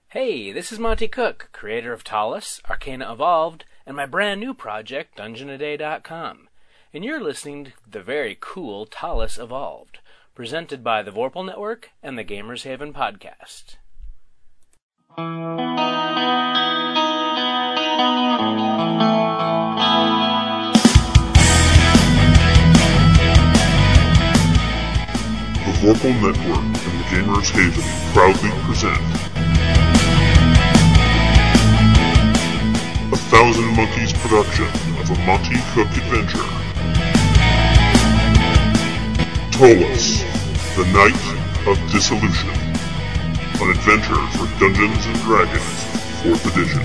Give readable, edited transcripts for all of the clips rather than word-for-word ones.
Hey, this is Monty Cook, creator of Talus, Arcana Evolved, and my brand new project, DungeonAday.com. And you're listening to the very cool Talus Evolved, presented by the Vorpal Network and the Gamers Haven podcast. The Vorpal Network and the Gamers Haven proudly present 1,000 Monkeys production of a Monty Cook adventure. Talus, the Night of Dissolution. An adventure for Dungeons & Dragons, 4th edition.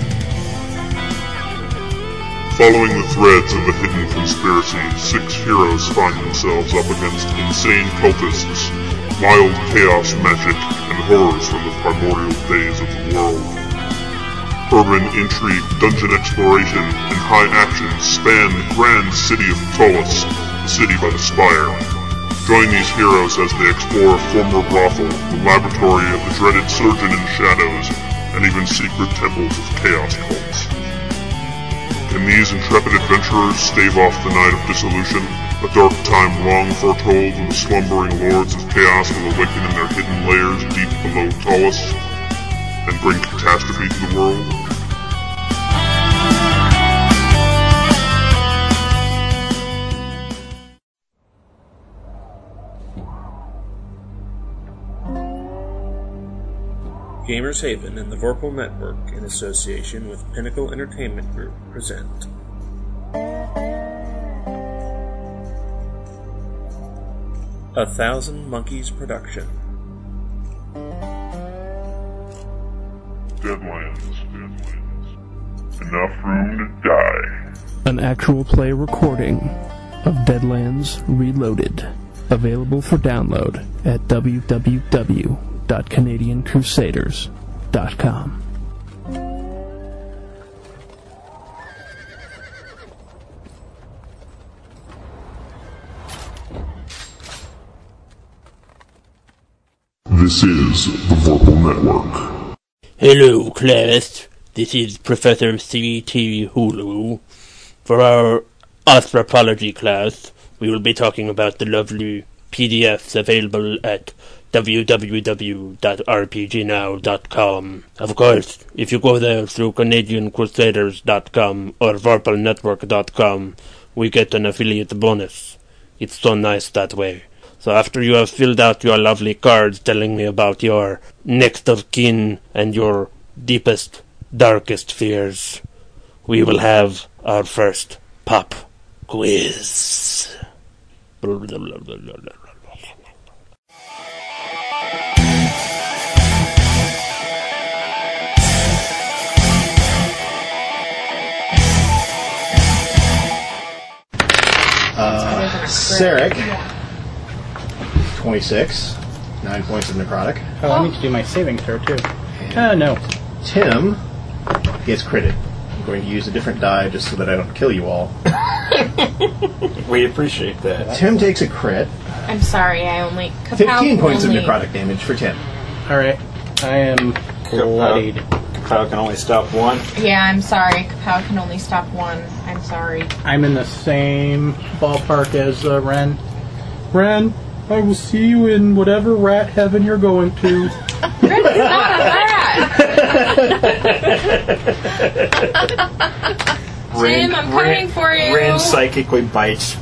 Following the threads of a hidden conspiracy, 6 heroes find themselves up against insane cultists, wild chaos magic, and horrors from the primordial days of the world. Urban intrigue, dungeon exploration, and high action span the grand city of Talus, the city by the spire. Join these heroes as they explore a former brothel, the laboratory of the dreaded Surgeon in Shadows, and even secret temples of chaos cults. Can these intrepid adventurers stave off the Night of Dissolution, a dark time long foretold when the slumbering lords of chaos will awaken in their hidden lairs deep below Talus, and bring catastrophe to the world? Gamers Haven and the Vorpal Network, in association with Pinnacle Entertainment Group, present A 1,000 Monkeys production. Deadlands. Enough room to die. An actual play recording of Deadlands Reloaded. Available for download at www.canadiancrusaders.com. This is the Vorpal Network. Hello, class. This is Professor C.T. Hulu. For our anthropology class, we will be talking about the lovely PDFs available at www.rpgnow.com. Of course, if you go there through CanadianCrusaders.com or VorpalNetwork.com, we get an affiliate bonus. It's so nice that way. So after you have filled out your lovely cards telling me about your next of kin and your deepest, darkest fears, we will have our first pop quiz. Sarek, 26, 9 points of necrotic. Oh, I need to do my saving throw too. No. Tim gets critted. I'm going to use a different die just so that I don't kill you all. We appreciate that. Tim takes a crit. I'm sorry, I only... 15 points of necrotic damage for Tim. Alright. I am bloodied. Kapow can only stop one. Yeah, I'm sorry. Kapow can only stop one. I'm sorry. I'm in the same ballpark as Ren. Ren, I will see you in whatever rat heaven you're going to. Ren is not a rat! Tim, I'm coming for you! Ren psychically bites.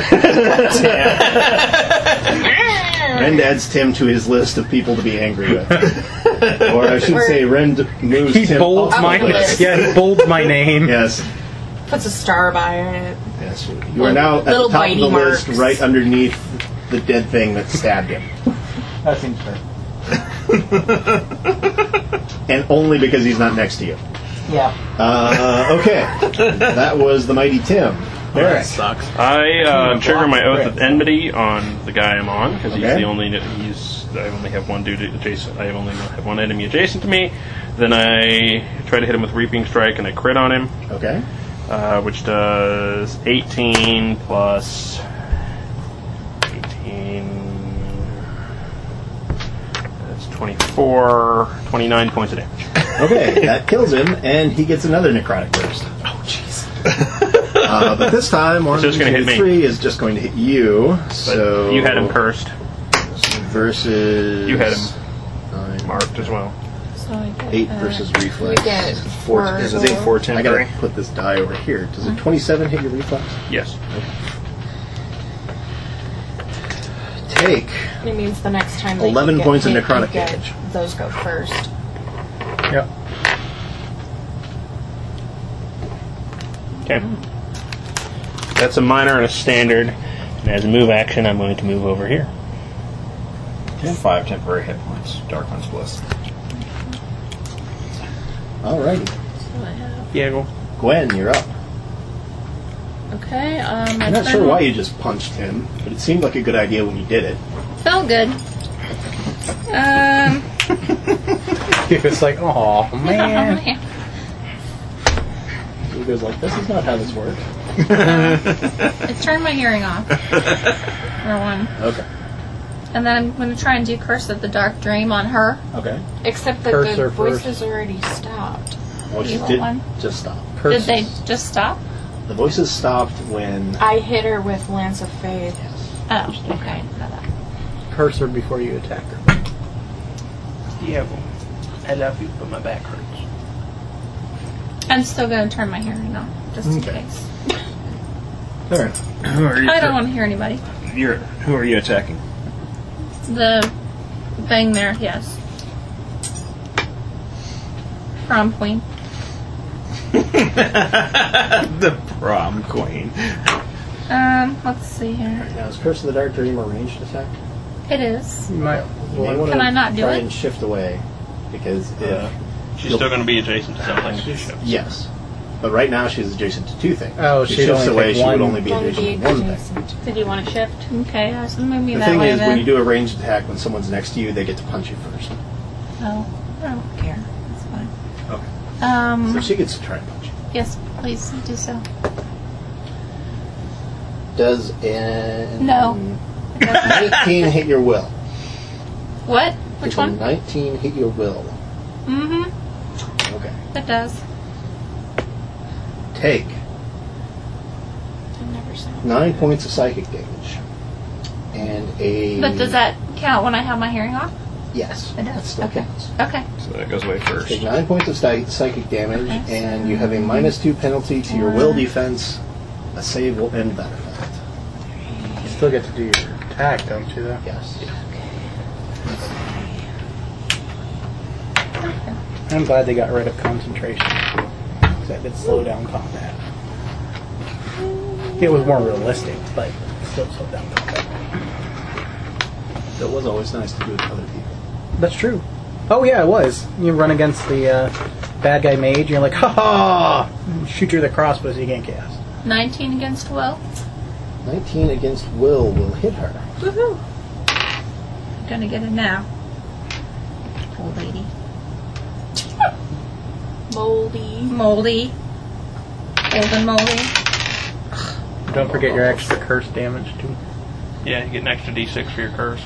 Ren adds Tim to his list of people to be angry with. Or I should say, Ren moves He Tim bolds up my the list. he bolds my name. Yes. Puts a star by it. Yes. You are now at the Little top of the bitey list, marks. right underneath the dead thing that stabbed him. That seems fair. And only because he's not next to you. Yeah. Okay. That was the mighty Tim. Eric. Sucks. I trigger my Oath of Enmity on the guy I'm on, because Okay. I only have one dude adjacent. I only have one enemy adjacent to me. Then I try to hit him with Reaping Strike, and I crit on him. Okay. Which does 18 plus 18. That's 24, 29 points of damage. Okay, that kills him, and he gets another necrotic burst. Oh, jeez. But this time, So it's gonna hit me. 3 is just going to hit you. So You had him cursed. versus You had him 9, marked as well. So I get, 8 versus reflex. You get 4, is it 4, 10, I gotta 3? put this die over here. Does a 27 hit your reflex? Yes. Take It means the next time that 11 you get points of hit, necrotic you get damage. those go first. Yep. Okay. That's a minor and a standard. And as a move action, I'm going to move over here. 5 temporary hit points. Dark One's Bliss. Alrighty. So I have. Diego. Gwen, you're up. Okay, I'm not sure why you just punched him, but it seemed like a good idea when you did it. Felt good. It's like, oh man. He goes like, this is not how this works. It turned my hearing off. For one. Okay. And then I'm going to try and do Curse of the Dark Dream on her. Okay. Except that Curse the her voice first. has already stopped. Well, she Evil did one. just stop. Did they just stop? The voices stopped when... I hit her with Lance of Faith. Oh, okay. I didn't know that. Curse her before you attack her. Diego. I love you, but my back hurts. I'm still going to turn my hearing off, just in Okay. case. Alright. Who are you? I don't want to hear anybody. Who are you attacking? The thing there, yes. Prom queen. The prom queen. Let's see here. Now, is Curse of the Dark Dream a ranged attack? It is. You might. Well, I wanna Can I not do try it? and shift away, because if... She's still going to be adjacent to something. Yes. But right now she's adjacent to 2 things. Oh, if she she'd shifts only away, take she would one. only be adjacent to 1 thing. Did you want to shift? Okay, so move me The that thing way is, then. when you do a ranged attack, when someone's next to you, they get to punch you first. Oh, I don't care. That's fine. Okay. So she gets to try and punch you. Yes, please do so. Does an No. 19 hit your will? What? Which Does one? a 19 hit your will? Mm-hmm. Okay. It does. Take I've never seen 9 points of psychic damage. And a... But does that count when I have my hearing off? Yes. It does. That still Okay. counts. Okay. So that goes away first. Take 9 points of psychic damage, Okay, and you have a -2 penalty to your will defense. A save will end that effect. You still get to do your attack, don't you, though? Yes. I'm glad they got rid of concentration. Because that did slow down combat. It was more realistic, but still slowed down combat. It was always nice to do it with other people. That's true. Oh yeah, it was. You run against the bad guy mage, and you're like, ha ha! Shoot you with a crossbow so you can't cast. 19 against will. 19 against will hit her. Woohoo! I'm gonna get it now. Old lady. Moldy. Moldy. Old and moldy. Don't forget your extra curse damage too. Yeah, you get an extra d6 for your curse.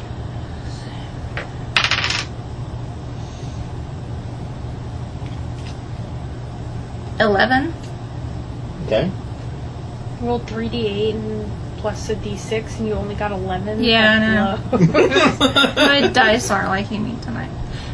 $11. Okay. Roll 3d8 and plus a d6, and you only got 11. Yeah, I That's know. low. My dice aren't liking me tonight.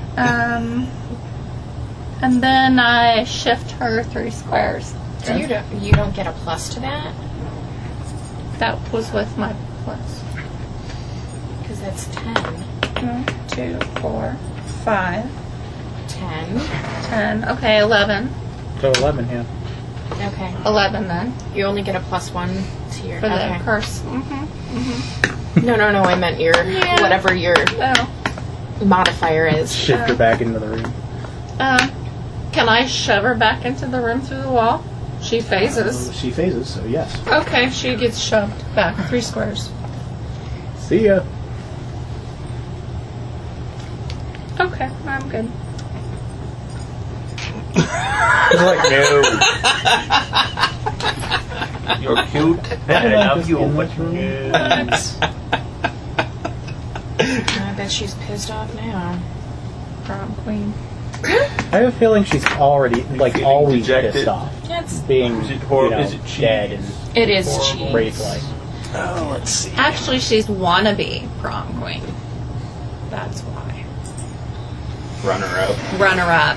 And then I shift her 3 squares. So you don't get a plus to that? That was with my plus. Because that's 10. 1, 2, 4, 5, 10. 10. Okay, 11. So 11, yeah. Okay. 11 then. You only get a +1 to your... For the okay. curse. No, I meant your... Yeah. Whatever your Oh. modifier is. Shift her back into the room. Can I shove her back into the room through the wall? She phases. She phases, so yes. Okay, she gets shoved back 3 squares. See ya. Okay, I'm good. Like, no. You're cute. I love you, but I bet she's pissed off now. Prom queen. I have a feeling she's already, like, always dejected. pissed off. It's, Being, Is it hor- you know, is it cheese? dead and it is cheese. rage-like. Oh, let's see. Actually, she's wannabe prom queen. That's why. Runner-up. Runner-up.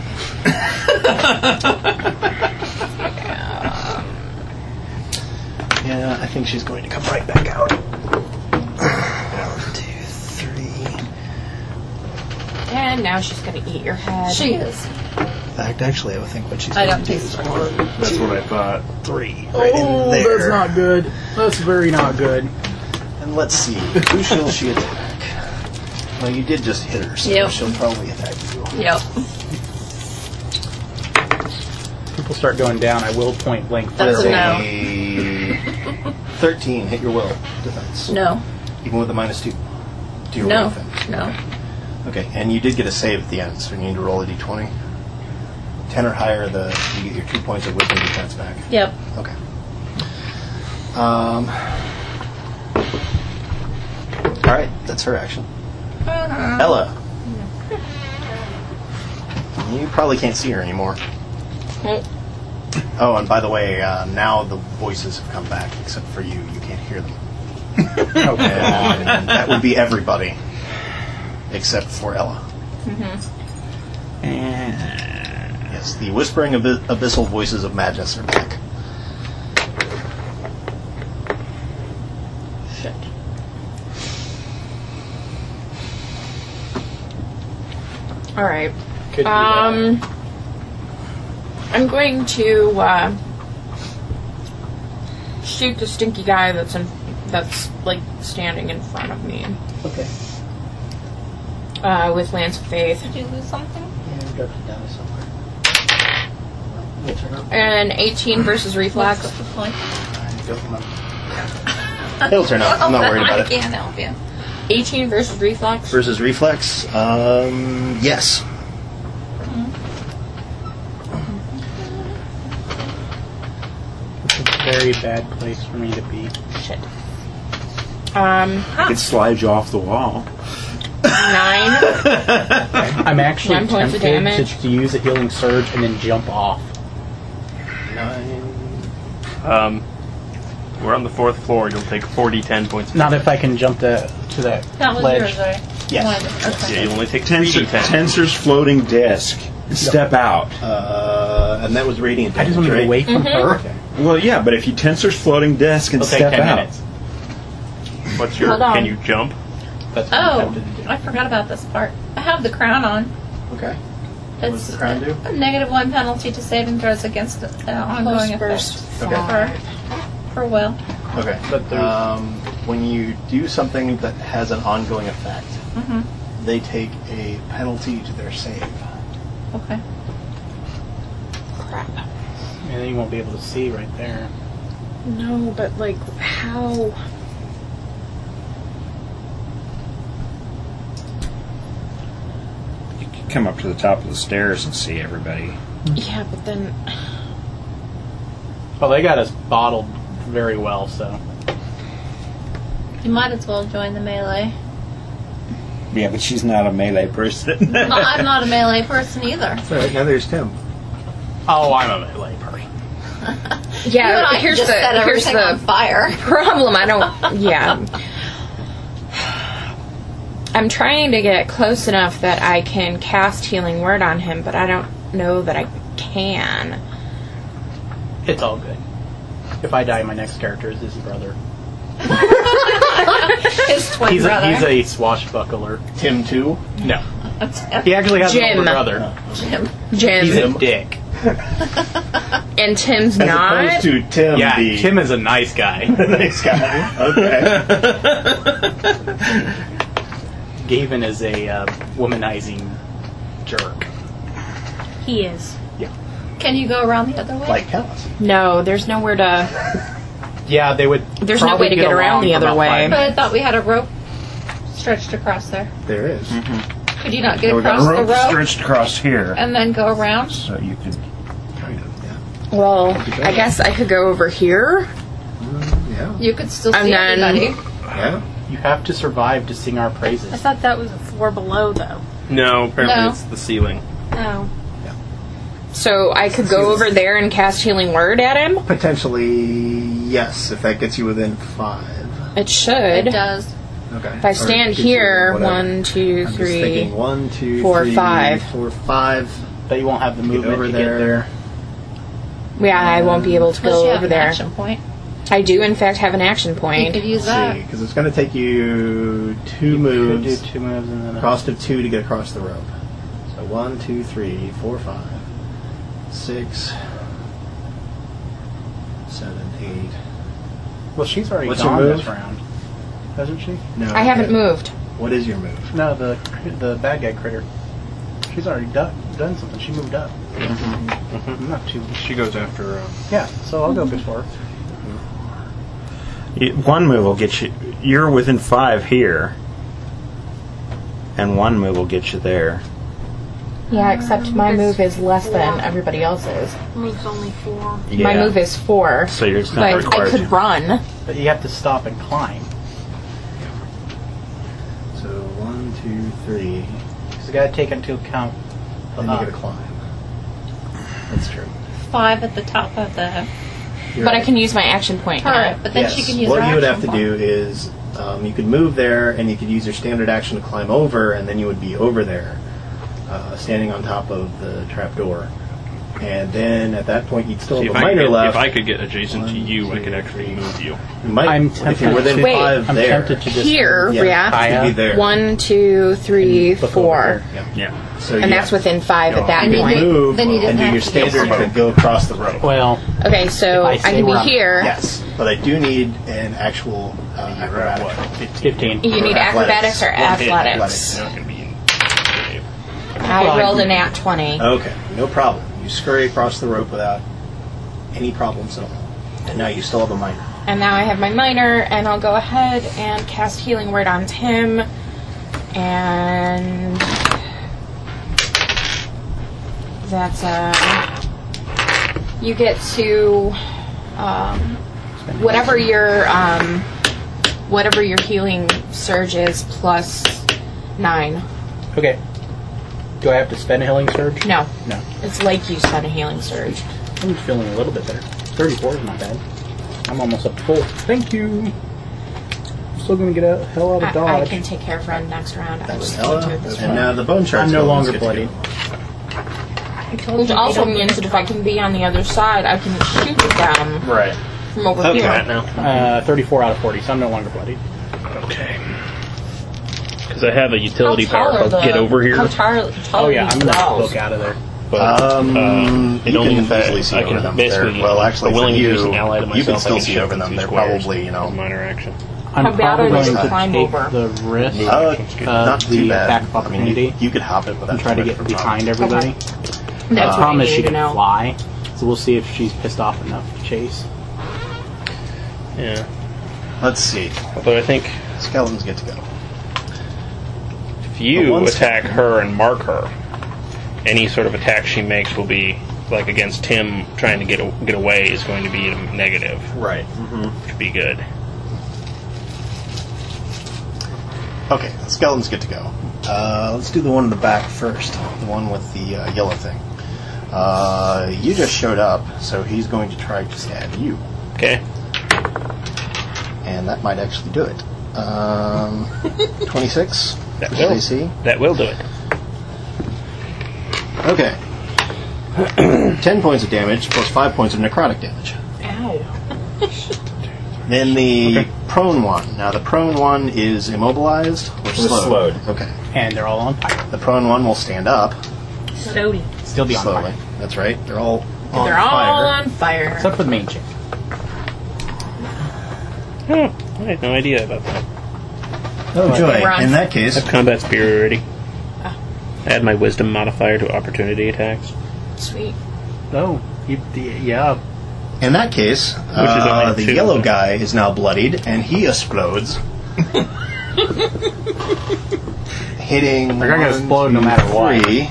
Yeah, I think she's going to come right back out. 1, 2, 3. And now she's going to eat your head. She is. In fact, actually, I think what she's I going don't to do taste is it. 1, That's 2, what I thought. 3. Right in Oh, there. that's not good. That's very not good. And let's see, who shall she attack? Well, you did just hit her, so Yep. she'll probably attack you. Yep. People start going down, I will point blank. That's a fire. no. 13, hit your will defense. No. Even with a -2 to your will No. defense. No. Okay, and you did get a save at the end, so you need to roll a d20. 10 or higher, you get your 2 points of wisdom defense back. Yep. Okay. Alright, that's her action. Ella. You probably can't see her anymore. Nope. Oh, and by the way, now the voices have come back, except for you. You can't hear them. And that would be everybody, except for Ella. Yes, the whispering abyssal voices of madness are back. Shit. All right. Could be I'm going to shoot the stinky guy that's like standing in front of me. Okay. With Lance of Faith. Did you lose something? Yeah, you dropped it down somewhere. We'll turn up. And 18 versus reflex. What's the point? I don't remember. It'll turn up. I'm not worried about I it. can't help you. 18 versus reflex. Versus reflex? Yes. It's a very bad place for me to be. Shit. I could slide you off the wall. 9. I'm actually 9 points of tempted damage. to use a healing surge and then jump off. 9. We're on the 4th floor. You'll take 10 points. Not if I can jump to that That was ledge. yours, right? Yes. Okay. Yeah, you only take 3d10. Tensor's floating disc. Step out. And that was radiant I damage, just want to right? get away from her. Well, yeah, but if you Tensor's floating disc and It'll take step 10 out. minutes. What's your? Hold on. Can you jump? That's what I'm Oh, tempted to do. I forgot about this part. I have the crown on. Okay. What does the crown do? A -1 penalty to saving throws against ongoing burst. effects. For will. Okay. But there's- When you do something that has an ongoing effect, they take a penalty to their save. Okay. Crap. And then you won't be able to see right there. No, but like, how? You can come up to the top of the stairs and see everybody. Yeah, but then. Well, they got us bottled very well, so. You might as well join the melee. Yeah, but she's not a melee person. Well, I'm not a melee person either. Alright, now there's Tim. Oh, I'm a melee person. You and I here's just the set here's everything on the fire. problem. I don't. Yeah. I'm trying to get close enough that I can cast Healing Word on him, but I don't know that I can. It's all good. If I die, my next character is his brother. His twin He's brother. a swashbuckler. Tim, too? No. He actually has Jim. an older brother. Jim. Jim. He's a dick. And Tim's As not. opposed to Tim, Yeah, the Tim is a nice guy. nice guy. Okay. Gavin is a womanizing jerk. He is. Can you go around the other way? Like Kellis. No, there's nowhere to. Yeah, they would. There's no probably way to get around along the for other about way. 5 But minutes. I thought we had a rope stretched across there. There is. Could you not get We got across a rope the rope stretched across here, and then go around? so you could. Kind of, yeah. Well, I guess I could go over here. Yeah. You could still And see then- everybody. Yeah. You have to survive to sing our I praises. thought that was a floor below, though. No, apparently No. it's the ceiling. Oh. So I could go over there and cast Healing Word at him? Potentially, yes, if that gets you within 5. It should. It does. Okay. If I stand here, 1, 2, 3, 1, 2, 4, 3, 5. 4, 5. But you won't have the movement over to there. get there. Yeah, I won't be able to Plus go you have over an there. action point. I do, in fact, have an action You point. could use that. Because it's going to take you 2 moves. You could do 2 moves and then... Cost of 2 to get across the rope. So 1, 2, 3, 4, 5, 6, 7, 8. Well, she's already What's your gone move? this round. Hasn't she? No. I haven't okay. moved. What is your move? No, the bad guy critter. She's already done something. She moved up. Not too... She goes after... Yeah, so I'll go before. One move will get you... You're within 5 here. And one move will get you there. Yeah, except my move is less than everybody else's. Move's only 4. Yeah. My move is 4. So you're But not I required could to. run. But you have to stop and climb. So 1, 2, 3. So you got to take into account... Then you get to climb. That's true. 5 at the top of the But I can use my action point now. turret, but then she can use What her you would have action to point. do is you could move there, and you could use your standard action to climb over, and then you would be over there, standing on top of the trapdoor. And then at that point, you'd still See, have if a I, minor could, left. if I could get adjacent to you, I could actually move you. You might, I'm if tempted you're within to- 5 I'm there. tempted to just... Here, Yeah, you'd be there. 1, 2, 3, Look 4. over Yeah. So And that's within 5 at that And you point. did- move then you didn't and do have your to get standard the to go across the rope. Well, Okay, so If I I stay can where be I'm- here. Yes, but I do need an actual acrobatic. 15. You need acrobatics or Athletics. athletics. Not gonna be in- I rolled a nat 20. Okay, no problem. You scurry across the rope without any problems at all. And now you still have a minor. And now I have my minor, and I'll go ahead and cast Healing Word on Tim. And that's you get to whatever your healing surge is plus 9. Okay. Do I have to spend a healing surge? No, No. it's like you spent a healing surge. I'm feeling a little bit better. 34 is not bad. I'm almost up to full. Thank you. I'm still going to get the hell out of I dodge. can take care of Ren next round. I was Ella, taking this and round. now the bone shards. I'm no go, longer let's get bloodied. to Which also means that if I can be on the other side, I can shoot them Right. from over Okay. here. now. 34 out of 40, so I'm no longer bloodied. Okay. Because I have a utility How tall power are called the- Get Over Here. How tall Oh yeah, I'm going to walls? book out of there. But you only can if I- easily see I over can them. basically, They're- well, actually, for willing for to you, use an ally to you myself, can I still can see shove over in them. 2 They're squares probably, as a minor action. I'm How bad probably are they going to to climb take over? the risk not too the bad. attack of opportunity you could hop it without and try to too get much of a behind problem. everybody. That's The what I problem is she needed to can know. fly, so we'll see if she's pissed off enough to chase. Yeah. Let's see. Although I think Skeletons get to go. if you But once- attack her and mark her, any sort of attack she makes will be, like against Tim trying to get away, is going to be a negative, Right. which would be good. Okay, the skeletons get to go. Let's do the one in the back first. The one with the yellow thing. You just showed up, so he's going to try to stab you. Okay. And that might actually do it. 26? That for will. AC? That will do it. Okay. 10 points of damage plus 5 points of necrotic damage. Ow. Then the prone one. Now the prone one is immobilized or slowed? Okay. And they're all on fire. The prone one will stand up Slowly. Still be on slowly. fire. That's right. They're all on They're all fire. on fire. Except for the main chick. Oh, I had no idea about that. Oh, joy. We're on In that case, I have combat spirit already. I add my wisdom modifier to opportunity attacks. Sweet. Oh, yeah. in that case, is only the 2. yellow guy is now bloodied, and he explodes. Hitting. They're gonna 1, explode no 2, matter what. 3.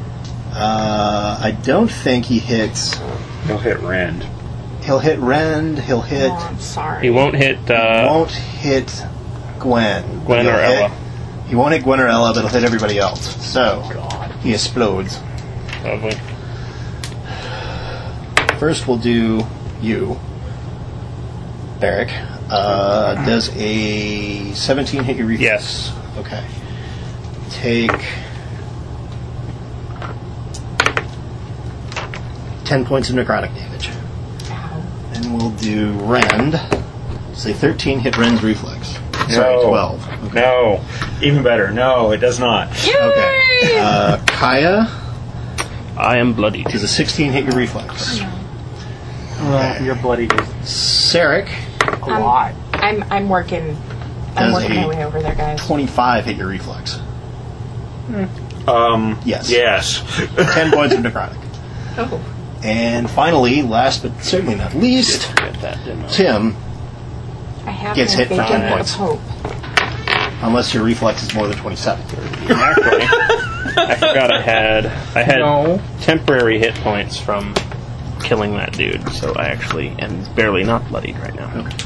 I don't think he hits. He'll hit Rand. He'll hit Rend. He'll hit. Oh, I'm sorry. He won't hit. Won't hit Gwen. Gwen He'll or hit- Ella. He won't hit Gwen or Ella, but he'll hit everybody else. So he explodes. Lovely. First, we'll do you, Barrick. Does a 17 hit your reflex? Yes. Okay. Take 10 points of necrotic damage. Then we'll do Rend. Say 13 hit Rend's reflex. Sorry, 12. Okay. No. Even better. No, it does not. Okay. Kaya. I am bloodied. Does a 16 hit your reflex? Well, you're bloody. Sarek. A lot. I'm working. I'm working my way over there, guys. 25 hit your reflex. Yes. Yes. 10 points of necrotic. Oh. And finally, last but certainly not least, Tim I have gets no hit for beacon 10 of points. hope. Unless your reflex is more than 27. Actually, I forgot I had temporary hit points from killing that dude, so I actually am barely not bloodied right now. Okay.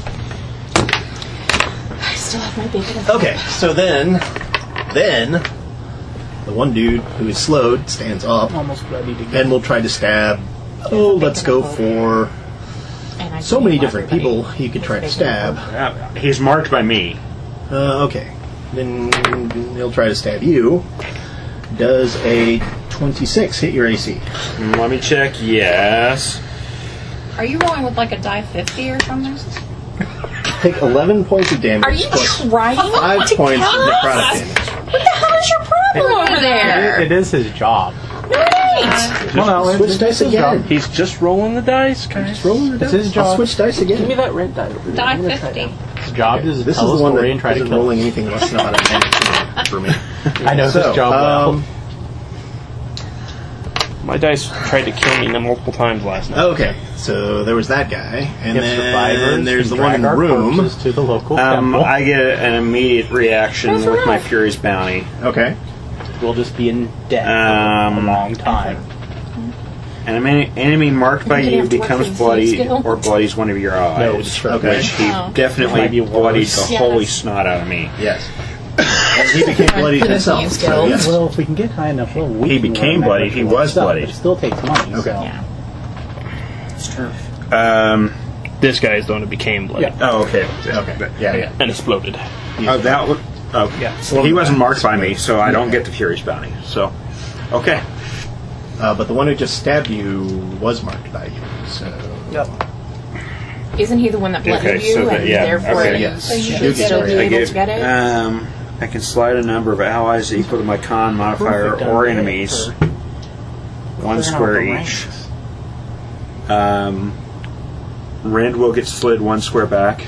I still have my beacon of hope. Okay, so then, the one dude who is slowed stands up Almost ready to go. and will try to stab. Oh, let's go for And I so can many heal different everybody. people he could try to Beacon of stab. hope. He's marked by me. Okay. Then he'll try to stab you. Does a 26 hit your AC? Let me check. Yes. Are you rolling with like a die 50 or something? Take 11 points of damage. Are you plus trying 5 to points of kill us? necrotic damage. What the hell is your problem over there? It is his job. Right. Well, no, Switch it's dice his again. job. He's just rolling the dice, guys. Just rolling the It's dice. his I'll job. switch dice again. Give me that red die over there. Die I'm gonna try 50. that. His job is to This is tell the a one story that and try to isn't kill rolling us. anything less than about a 19 for me. I know So, his job well. My dice tried to kill me multiple times last night. Okay, so there was that guy, and If then survivors there's the can one in the drag our room. corpses to the local temple. I get an immediate reaction with my Fury's Bounty. Okay. We'll just be in debt for a long time. An enemy marked by You're gonna you have to work becomes these bloody skill. or bloodies one of your eyes. No, it's Okay. Which he Oh. definitely Might be bloodied worse. the holy snot out of me. Yes. And he became bloody himself. So yes. Well, if we can get high enough, well, we He can became run bloody. that He much was stuff, bloody. But it still takes money. Okay. So. Yeah. It's true. This guy is the one who became bloody Yeah. Oh, okay. Okay. Yeah. and exploded. Oh, that was. Oh, Yeah. he wasn't marked by me, so I don't get the Fury's Bounty. So, okay. But the one who just stabbed you was marked by you. So Isn't he the one that blooded Okay, you, so that- and yeah, therefore okay. you Yes. should You still get be it. able to get it? I can slide a number of allies equal to my con modifier Perfect or on enemies, for one clearing square out the each. ranks. Rend will get slid one square back.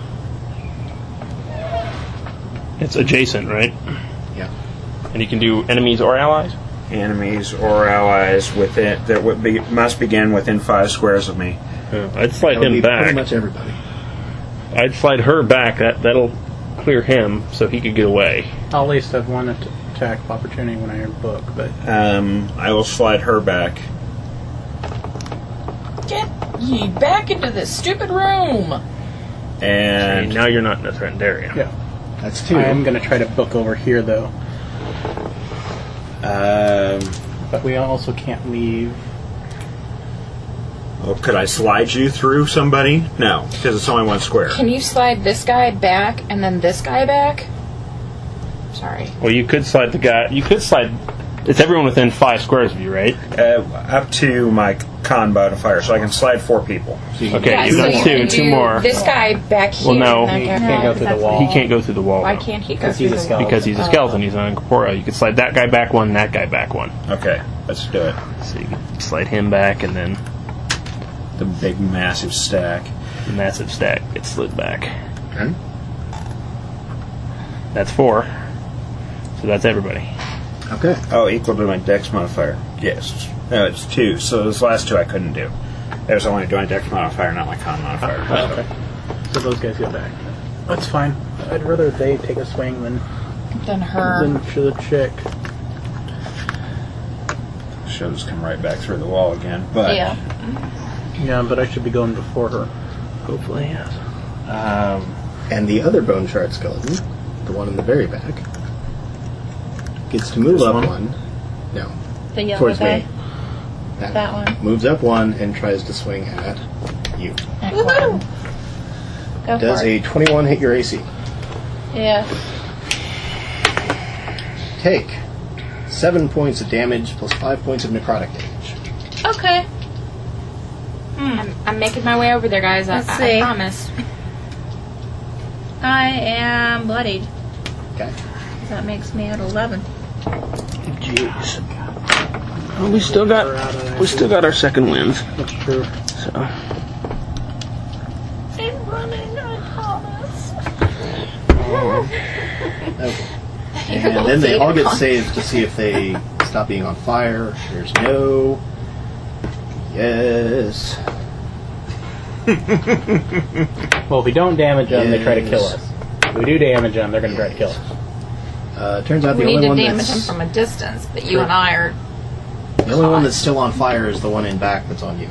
It's adjacent, right? yeah. And you can do enemies or allies? Enemies or allies within that must begin within 5 squares of me. I'd slide That would him be pretty back. much everybody. I'd slide her back. That'll clear him so he could get away. I'll at least have one attack of opportunity when I book, but I will slide her back. Get ye back into this stupid room! And And now you're not in a threatened area. yeah. That's 2. I am going to try to book over here, though. But we also can't leave. well, could I slide you through somebody? No, because it's only 1 square. Can you slide this guy back and then this guy back? Sorry. Well, you could slide the guy. You could slide. It's everyone within 5 squares of you, right? Up to my con modifier, so I can slide 4 people. Okay, Yeah, you've so done you two. can Two do more. This guy back here. Well, no. and He that guy. can't go through the wall. He can't go through the wall. Why though, can't he go Because through he's a the skeleton. Because he's a skeleton. He's not incorporeal. You could slide that guy back one, that guy back one. Okay, let's do it. So you could slide him back, and then The big, massive stack. the massive stack gets slid back. Okay. That's 4. So that's everybody. Okay. Oh, equal to my dex modifier. Yes. No, it's 2. So those last 2 I couldn't do. I was only doing dex modifier, not my con modifier. Okay. So those guys go back. That's fine. I'd rather they take a swing than her. the chick. She'll just come right back through the wall again. But Yeah. Yeah, but I should be going before her. Hopefully, yes. And the other bone shard skeleton, the one in the very back, gets to move This up one? one. No. The yellow Towards guy. me. That one. Moves up 1 and tries to swing at you. Woohoo! Go Does for it. a 21 hit your AC? Yeah. Take 7 points of damage plus 5 points of necrotic damage. Okay. I'm making my way over there, guys. Let's I see. promise. I am bloodied. Okay. That makes me at 11. Jeez. Well, we still got our second wins. That's true. So I'm running, I promise. Okay. And then they all get saves to see if they stop being on fire. There's no. Yes. Well, if we don't damage them, they try to kill Yes. us. If we do damage them, they're going to try to kill us. Turns out We the need only to one damage that's him from a distance, but you and I are. the only one that's still on fire is the one in back that's on you.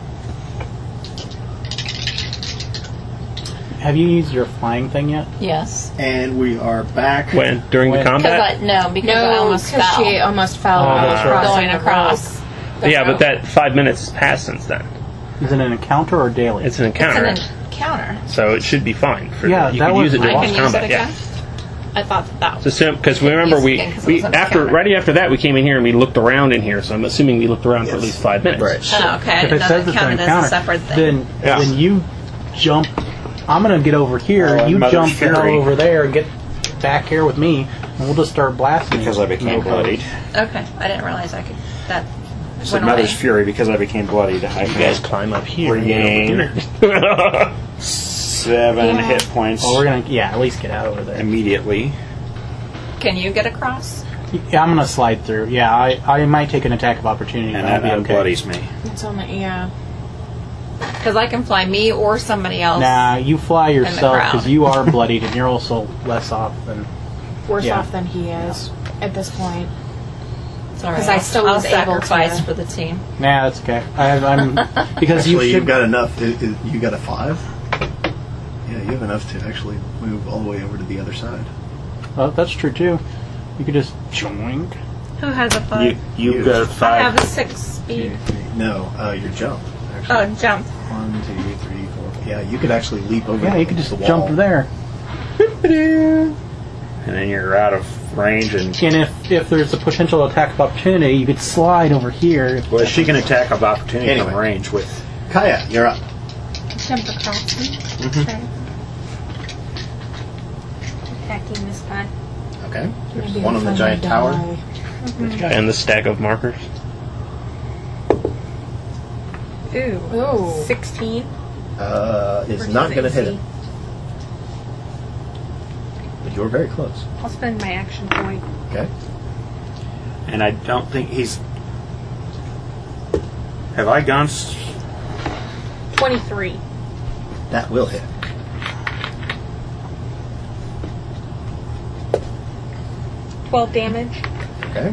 Have you used your flying thing yet? Yes. And we are back. when during the When? combat, Because I No, almost because fell. she almost fell that's right. Going across. yeah, but that 5 minutes has passed since then. Is it an encounter or daily? It's an It's encounter, an encounter. so it should be fine. For Yeah, you that could was use it right. during I can use combat. it again? Yeah. I thought that was. So because we remember Use it again 'cause it was an encounter. right after that we came in here and we looked around in here. So I'm assuming we looked around for at least 5 minutes. Right. Oh, okay. I If didn't it know says that it's an counted as a encounter, separate thing. then you jump. I'm going to get over here. Oh, you Mother's jump the hell Fury. over there and get back here with me, and we'll just start blasting. Because I became bloodied. Okay. I didn't realize I could. That So went Mother's away. Fury, because I became bloodied, I You guys can climb up here. regain 7 hit points Well, we're going to, at least get out over there. immediately. Can you get across? Yeah, I'm going to slide through. Yeah, I might take an attack of opportunity, And but I'll that be okay. unbloodies me. It's only, yeah. Because I can fly me or somebody else. Nah, you fly yourself crowd. because you are bloodied and you're also less off than. Worse Yeah. off than he is at this point. Sorry. 'Cause I still I'll was able sacrifice to- for the team. Nah, that's okay. I'm because Actually, you should. you've got enough. You got a 5? Yeah, you have enough to actually move all the way over to the other side. Oh, that's true too. You could just join. Who has a 5? You've got I 5. have a 6 speed. No, your jump. Actually. Oh, jump. 1, 2, 3, 4. Yeah, you could actually leap over. Yeah, you could the just wall. jump there. And then you're out of range. And And if there's a potential attack of opportunity, you could slide over here. well, she can attack of opportunity Anyway. from range with. Kaya, you're up. Jump across me. Mm-hmm. Attacking this guy. Okay. There's Maybe one on the if I giant die. tower. And the stack of markers. Ooh. Ooh. 16. Is not going to hit him. But you're very close. I'll spend my action point. Okay. And I don't think he's. Have I gone? 23. That will hit. Twelve damage. Okay.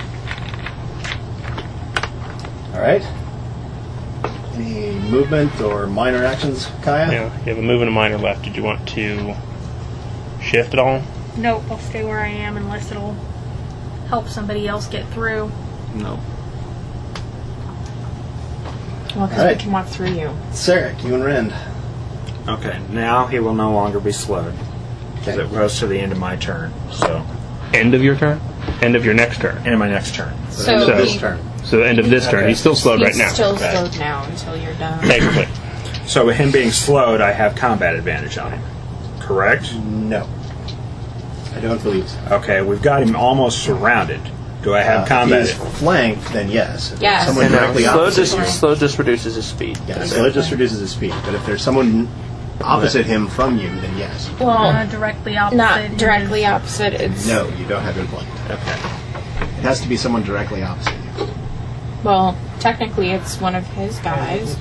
All right. Any movement or minor actions, Kaya? Yeah, you have a move and a minor left. Did you want to shift at all? Nope, I'll stay where I am unless it'll help somebody else get through. No. Well, because Alright. we can walk through you. Sarek, you and Rend. Okay, now he will no longer be slowed. Because Okay. it goes to the end of my turn. So, End of your turn? End of your next turn. end of my next turn. So, End of this he- turn. So the end of this turn. Okay. He's still slowed right he's now. still Okay. slowed now until you're done. Technically. So with him being slowed, I have combat advantage on him. Correct? No. I don't believe so. Okay, we've got him almost surrounded. Do I have combat? If he's flanked, then yes. If Yes. Someone directly opposite you. slow just reduces his speed. Yeah, so it just reduces his speed. But if there's someone opposite him from you, then yes. Well, Directly opposite. not directly opposite. It's No, you don't have him flanked. Okay. It has to be someone directly opposite you. well, technically, it's one of his guys.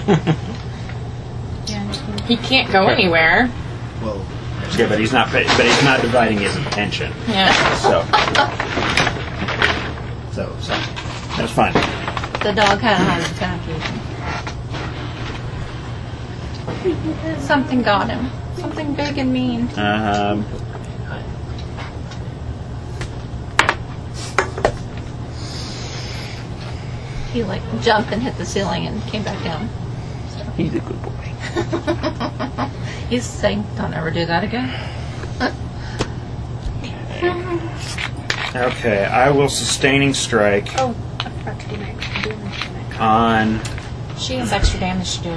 He can't go anywhere. Well, Yeah, but he's not. But he's not dividing his attention. Yeah. So so that's fine. The dog had a heart attack. Something got him. Something big and mean. He like jumped and hit the ceiling and came back down. So. He's a good boy. He's saying, "Don't ever do that again." Okay, I will sustaining strike Oh, I forgot to do my on. She has extra damage to do.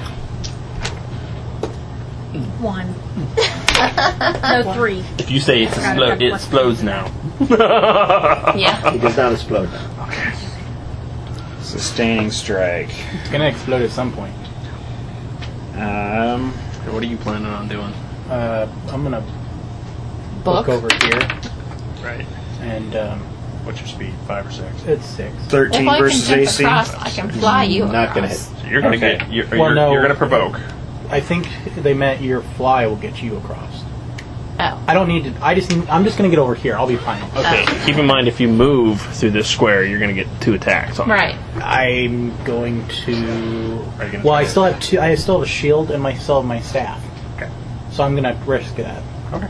1. No, 3. If you say it's explode, it explodes now. Yeah. It does not explode now. Okay. Sustaining strike. It's gonna explode at some point. What are you planning on doing? I'm gonna Book. look over here, Right. and What's your speed? 5 or 6? it's 6. 13 If I can versus jump AC. across, I can fly you Not gonna across. hit. So you're gonna Okay. get. You're Well, no. gonna provoke. I think they meant your fly will get you across. Oh. I don't need to. I'm just gonna get over here. I'll be fine. Okay. Keep in mind, if you move through this square, you're gonna get 2 attacks. On Right. I'm going to. Are you gonna Well, try I it? still have two. I still have a shield and still have my staff. Okay. So I'm gonna risk that Okay.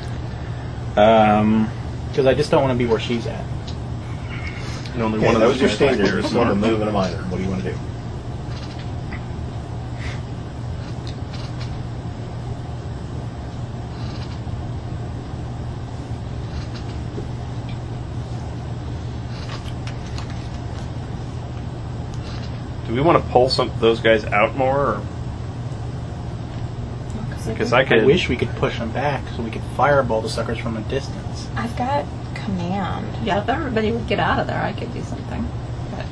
because I just don't want to be where she's at. And only Okay, one of that those was your guys back standard. there is You want a smart. move and a minor. What do you want to do? Do we want to pull those guys out more? Or? Because I could. I wish we could push them back so we could fireball the suckers from a distance. I've got command. Yeah, if everybody would get out of there, I could do something. But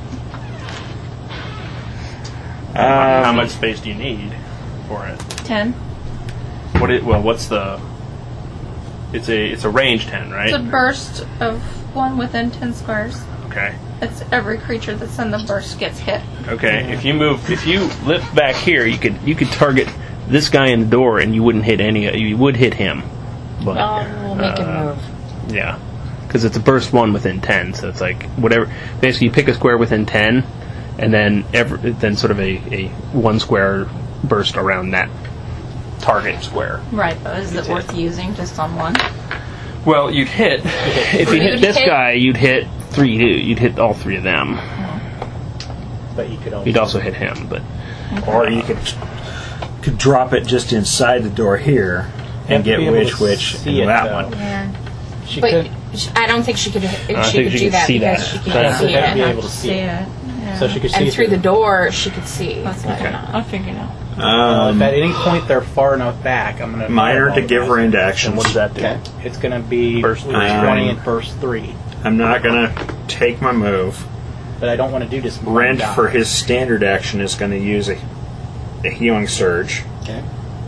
How much space do you need for it? 10. What's the? It's a range 10, right? It's a burst of one within 10 squares. Okay. It's every creature that's in the burst gets hit. Okay. If you lift back here, you could target this guy in the door, and you wouldn't hit you would hit him. But We'll make him move. yeah, because it's a burst 1 within 10, so it's like whatever. Basically, you pick a square within 10, and then then sort of a 1 square burst around that target square. Right, but is it worth using just on one? Well, you'd hit. If you hit this guy, you'd hit 3. You'd hit all 3 of them. But you could also. You'd also hit him, but Or you could drop it just inside the door here and get which see and it, that though. one. Yeah. She But could. I don't think she could. don't She think could she do could that see because that. she She can't see would be it. able to see it. Yeah. So she could see And through the it. door, she could see. That's Okay. okay. I figured out. If at any point they're far enough back, I'm gonna Minor to fireball give them. her into action. what does that do? Okay. It's gonna be Burst burst 3. 20 and burst 3. I'm not gonna take my move. But I don't want to do this. Rend for his standard action is going to use a healing surge, Okay.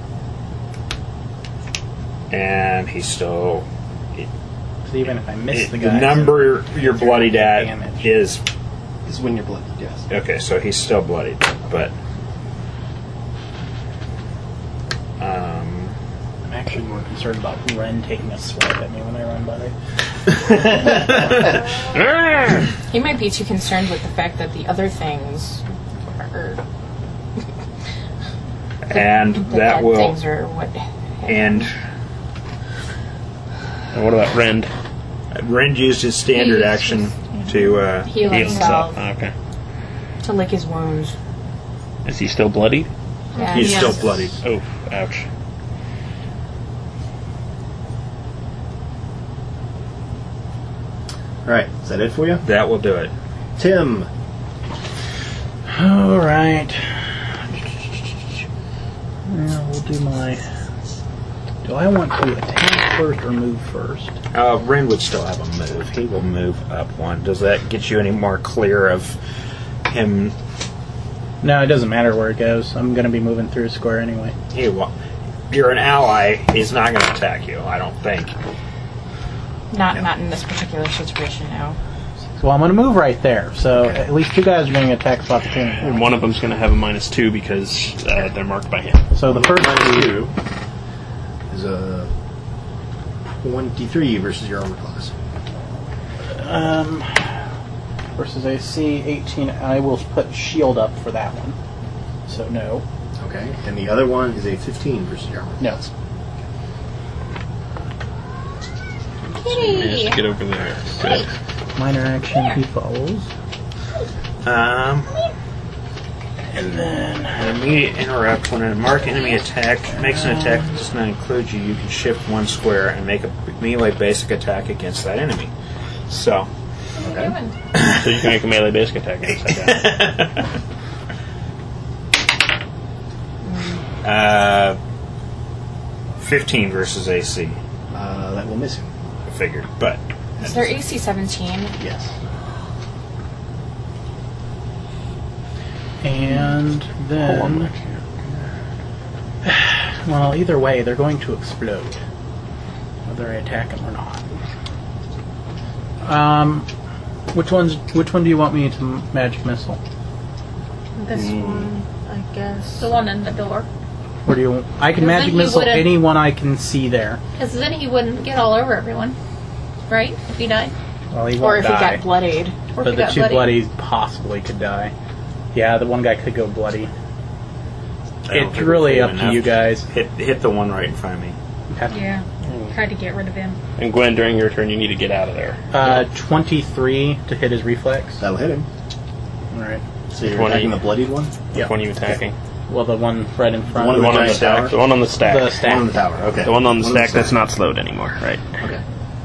and he's still. So even if I miss the The guy, number you're bloodied at damage. is This is when you're bloodied, yes. okay. So he's still bloodied, but I'm actually more concerned about Ren taking a swipe at me when I run by. He might be too concerned with the fact that the other things are. and The that bad will things are what. end. And what about Rend? Rend used his standard action to Heal himself. Okay. To lick his wounds. Is he still bloodied? Yeah. he's Yes. still bloodied. Oh, ouch. Alright, is that it for you? That will do it. Tim. All right. Yeah, we'll do my. Do I want to attack first or move first? Rend would still have a move. He will move up 1. Does that get you any more clear of him? No, it doesn't matter where it goes. I'm going to be moving through a square anyway. You're an ally. He's not going to attack you. I don't think. Not in this particular situation now. So I'm going to move right there. So at least 2 guys are going to attack of opportunity. And one of them's going to have a -2 because they're marked by him. So the first Two is a 1d3 versus your armor class. versus AC 18. I will put shield up for that one. So no. Okay. And the other one is a 15 versus your armor No. class. Managed to get over there. Good. Minor action. He follows. And then an immediate interrupt. When a marked enemy attack makes an attack that does not include you, you can shift 1 square and make a melee basic attack against that enemy. So, So you can make a melee basic attack against that guy. 15 versus AC. That will miss him. I figured, but Is their AC 17? Yes. And then, well, either way, they're going to explode, whether I attack them or not. Which one do you want me to magic missile? This one, I guess. The one in the door. Or do you? I can magic Then he missile wouldn't- anyone I can see there. Because then he wouldn't get all over everyone. Right? If he died. Well, he Or won't if die. he got bloodied. Or if But he the got two bloody. bloodies possibly could die. Yeah, the one guy could go bloody. I don't It's think really we'll up hit to enough. you guys. Hit the one right in front of me. Yeah. Tried to get rid of him. And Gwen, during your turn, you need to get out of there. 23 to hit his reflex. That'll hit him. All right. So you're 20. attacking the bloodied one? Yeah. Which one are you attacking? Well, the one right in front. The The one on the giant stack. tower? The one on the stack. The One stack. on the tower, okay. The one on the stack that's not slowed anymore, right? Okay.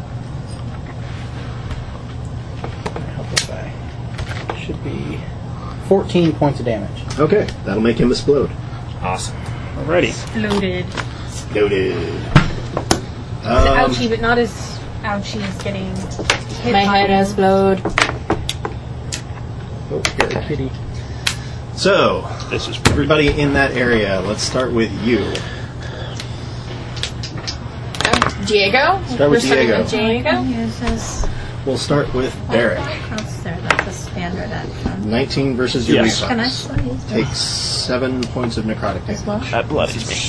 Help this guy. Should be 14 points of damage. Okay, that'll make him explode. Awesome. Alrighty. Loaded. Noted. Ouchie, but not as ouchie as getting hit My by head him. explode. Oh, you're a kitty. So, This is everybody in that area, let's start with you. Diego? Start with We're starting Diego. with Diego? Use this. We'll start with Barrick. That's there. That's a standard action. 19 versus your Yes. Can I reflex. still use that Takes 7 points of necrotic as well? damage. That bloodies me.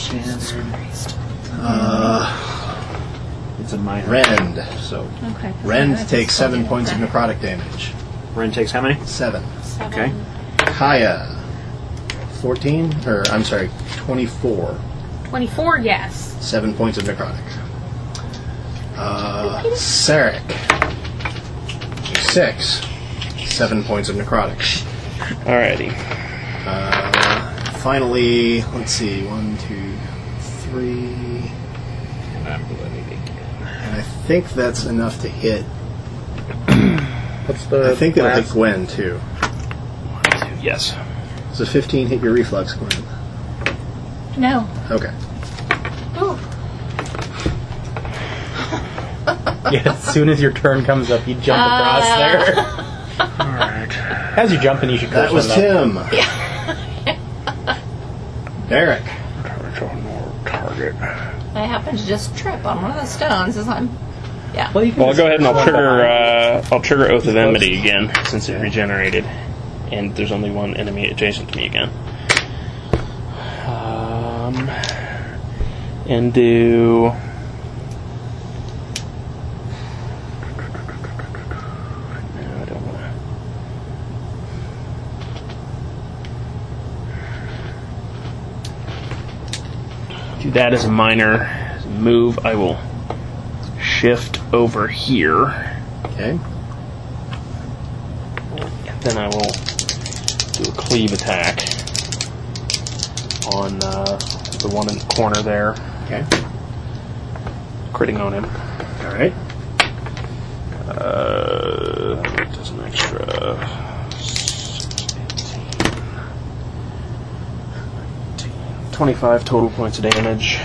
It's a minor. Rend. So, Okay. 'cause I Rend just takes still 7 do points of that. necrotic damage. Ren takes how many? 7. Okay. Kaya. 14? Or, I'm sorry, 24. 24, yes. 7 points of necrotic. Sarek. 6. 7 points of necrotic. Alrighty. Finally, let's see, 1, 2, 3. And I think that's enough to hit. What's the I think that'll hit last? Gwen, too. Yes. Does a 15 hit your reflex, Gwen? No. Okay. Ooh. Yeah, as soon as your turn comes up, you jump across there. Alright. As you jump in, you should curse That was them, Tim. Derek. Target. I happened to just trip on one of the stones as I'm. Yeah. Well, you can Well, I'll go ahead and I'll just run behind. trigger Oath of Enmity again, since it regenerated. And there's only one enemy adjacent to me again. And do... No, I don't want to... Do that as a minor move. I will shift over here. Okay. Then I will do a cleave attack on the one in the corner there, Okay. critting on him. Alright. Does an extra 25 total points of damage.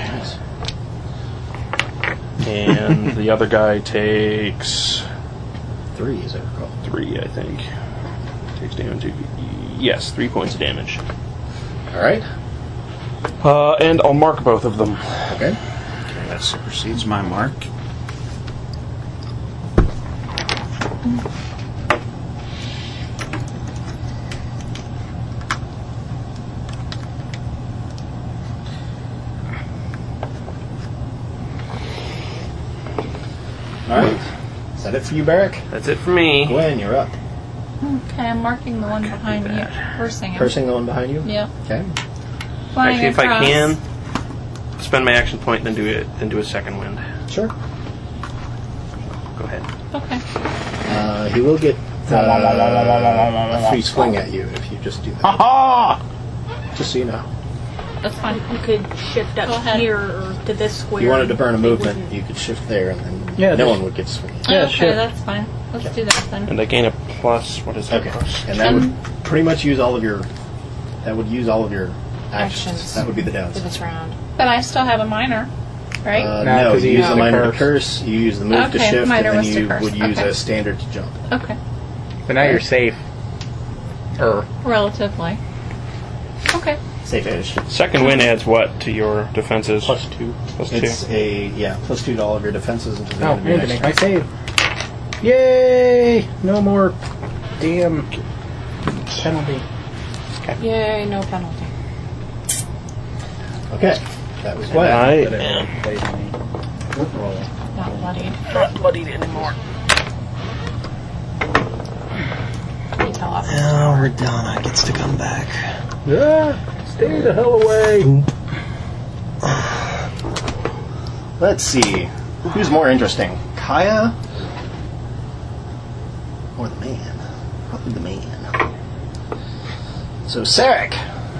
And the other guy takes 3, as I recall. 3, I think. Takes damage. Yes, 3 points of damage. Alright. And I'll mark both of them. Okay. Okay, that supersedes my mark. Alright. Is that it for you, Barrick? That's it for me. Gwen, you're up. Okay, I'm marking the one behind you. Cursing him. Cursing the one behind you? Yeah. Okay. Flying Actually, if I across. can, spend my action point, then do a second wind. Sure. Go ahead. Okay. He will get a free swing at you if you just do that. Aha! Just so you know. That's fine. You could shift Go up ahead. here or to this square. If you wanted to burn a It movement, wouldn't- you could shift there, and then Yeah, no just- one would get to swing. Yeah, okay, sure. that's fine. Let's do that then. And I gain a plus. What is that? Okay, Plus? and that would pretty much use all of your. That would use all of your actions. Actions. That would be the For downside. this round. But I still have a minor, right? No, No, 'cause you you use use the the minor to curse. curse. You use the move to Okay, shift, minor and then was to you curse. would use Okay. a standard to jump. Okay. So now you're safe. Relatively. Okay. Safe-ish. Second win adds what to your defenses? +2. Plus 2. It's plus 2 to all of your defenses until the Oh, end of I your need to next make my turn. save. Yay! No more damn penalty. Yay, no penalty. Okay, that was I what. am Roll. Not bloodied. Not bloodied anymore. You tell off. Now Radana gets to come back. Ah, stay the hell away. Let's see. Who's more interesting? Kaya or the man? Probably the man. So, Sarek.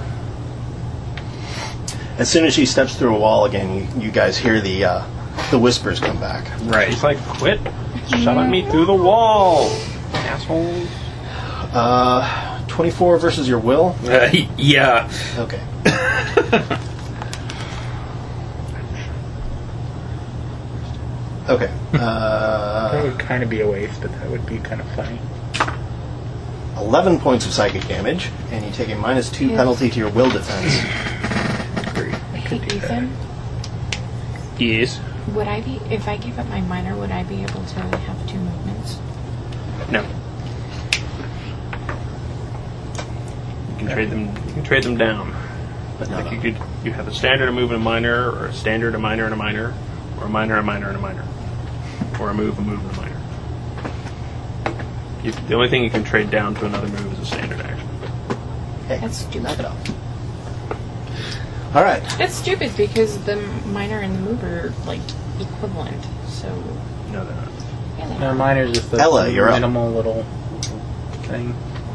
As soon as she steps through a wall again, you guys hear the whispers come back. Right. It's like, quit shoving me through the wall, assholes. 24 versus your will? Yeah. Okay. Okay. That would kind of be a waste, but that would be kind of funny. 11 points of psychic damage, and you take a -2 penalty to your will defense. Hey, Ethan, Yes. would I be, if I give up my minor, would I be able to have 2 movements? No. You can trade them down. But not Like up. you have a standard, a move, and a minor, or a standard, a minor, and a minor, or a minor, a minor, and a minor, or a move, and a minor. The only thing you can trade down to another move is a standard action. Hey, That's stupid. knock it off. All right. That's stupid because the minor and the move are like equivalent. So No, they're not. yeah, they Now are. mine's just the Ella, you're up. minimal little thing.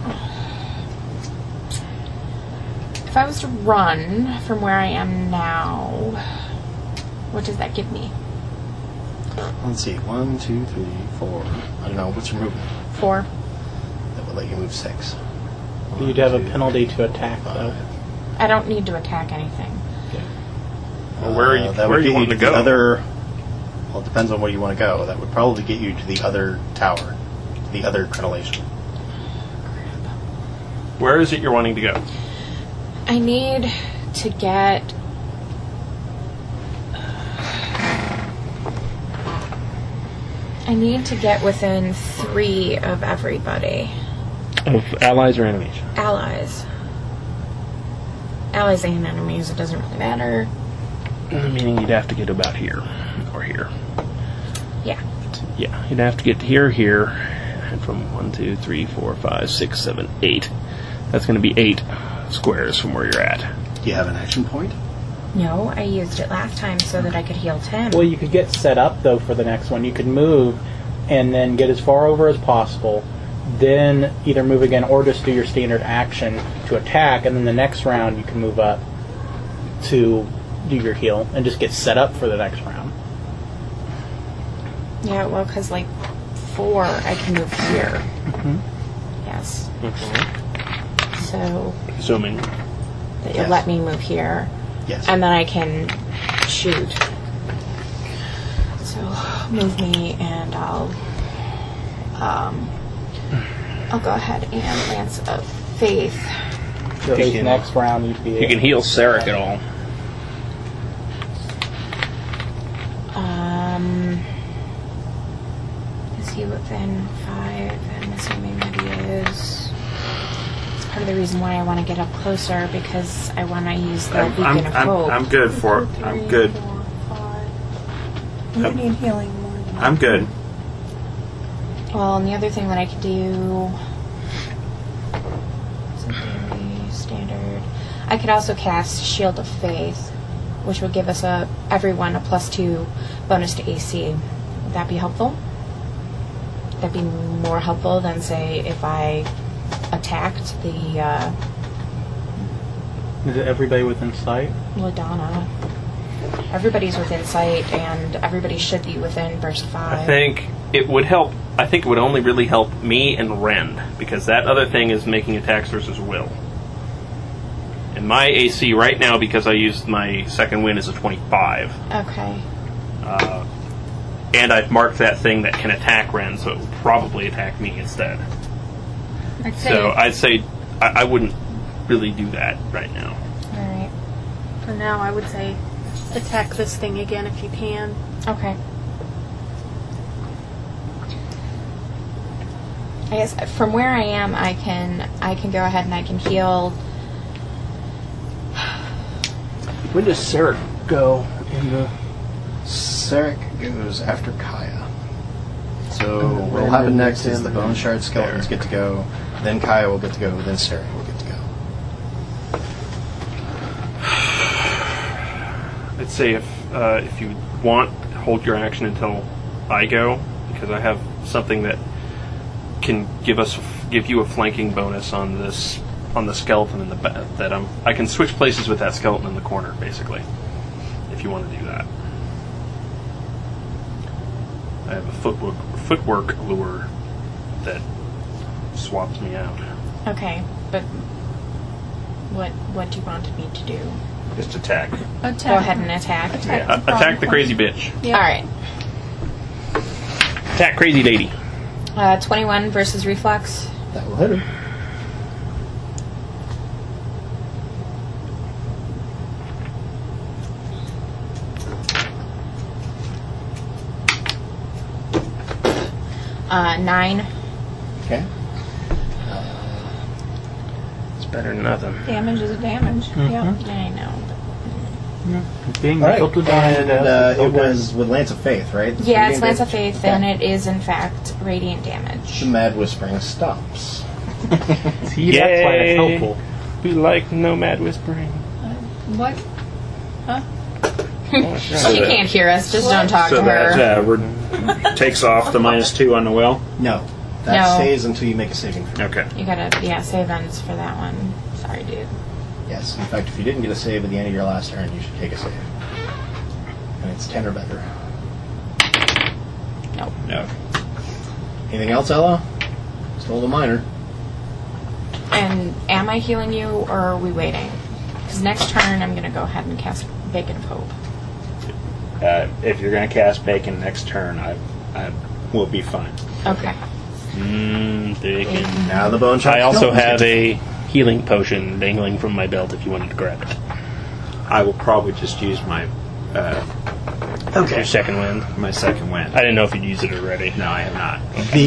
If I was to run from where I am now, what does that give me? Let's see. 1, 2, 3, 4. I don't know. What's your movement? 4. That would let you move 6. You'd have a penalty to attack, though. I don't need to attack anything. Well, where are you? That Where would are you get wanting to the go? other. Well, it depends on where you want to go. That would probably get you to the other tower, the other crenellation. Where is it you're wanting to go? I need to get. I need to get within 3 of everybody. Of allies or enemies? Allies. Allies and enemies, it doesn't really matter. Meaning you'd have to get about here or here. Yeah. Yeah, you'd have to get here, and from 1, 2, 3, 4, 5, 6, 7, 8. That's going to be 8 squares from where you're at. Do you have an action point? No, I used it last time so that I could heal 10. Well, you could get set up, though, for the next one. You could move and then get as far over as possible, then either move again or just do your standard action to attack, and then the next round you can move up to do your heal and just get set up for the next round. Yeah, well, because, 4, I can move here. Mm-hmm. Yes. So, Assuming. that Yes. you'll let me move here. Yes. And then I can shoot. So, move me and I'll go ahead and Lance of Faith. So at least next round you'd be You can heal Sarek at all. Is he within 5? I'm assuming that he is. It's part of the reason why I want to get up closer because I want to use the beacon of hope. I'm good for it. I'm good. You need healing more than I'm good. Well, and the other thing that I could do is a daily standard. I could also cast Shield of Faith, which would give us everyone a +2 bonus to AC. Would that be helpful? that be more helpful than, say, if I attacked the Is it everybody within sight? Ladonna? Everybody's within sight, and everybody should be within burst 5. I think it would help. I think it would only really help me and Ren, because that other thing is making attacks versus will. And my AC right now, because I used my second win, is a 25. Okay. And I've marked that thing that can attack Ren, so it will probably attack me instead. I'd say I wouldn't really do that right now. Alright. For now, I would say attack this thing again if you can. Okay. I guess from where I am, I can go ahead and I can heal. When does Sarek go in the... Sarek goes after Kaya. So what'll happen next is the Bone Shard Skeletons get to go, then Kaya will get to go, then Sarek will get to go. I'd say if you want, hold your action until I go, because I have something that can give you a flanking bonus on the skeleton in the back. I can switch places with that skeleton in the corner, basically, if you want to do that. I have a footwork lure that swaps me out. Okay, but what do you want me to do? Just attack. Go ahead and attack. Attack the crazy bitch. Yep. All right. Attack crazy lady. 21 versus reflex. That will hit her. Nine. Okay. It's better than nothing. Damage is a damage. Mm-hmm. Yeah. I know. Being All right. tilted And down, it was with Lance of Faith, right? Yeah, it's Radiant Lance of damage? Faith, Okay. and it is in fact radiant damage. The Mad Whispering stops. See, that's why it's Yay. helpful. We like nomad whispering. What? Huh? She can't hear us. Just don't talk So to her. that takes off the -2 on the will? No. That No. stays until you make a saving throw. Okay. You gotta, save ends for that one. Sorry, dude. Yes. In fact, if you didn't get a save at the end of your last turn, you should take a save. And it's 10 or better. Nope. No. Anything else, Ella? Still the minor. And am I healing you, or are we waiting? Because next turn, I'm gonna go ahead and cast Beacon of Hope. If you're going to cast Bacon next turn, I will be fine. Okay. Bacon. Now the Bone Shard I also Skeletons have get a healing potion dangling from my belt if you wanted to grab it. I will probably just use my Your second wind. my second wind. I didn't know if you'd used it already. No, I have not.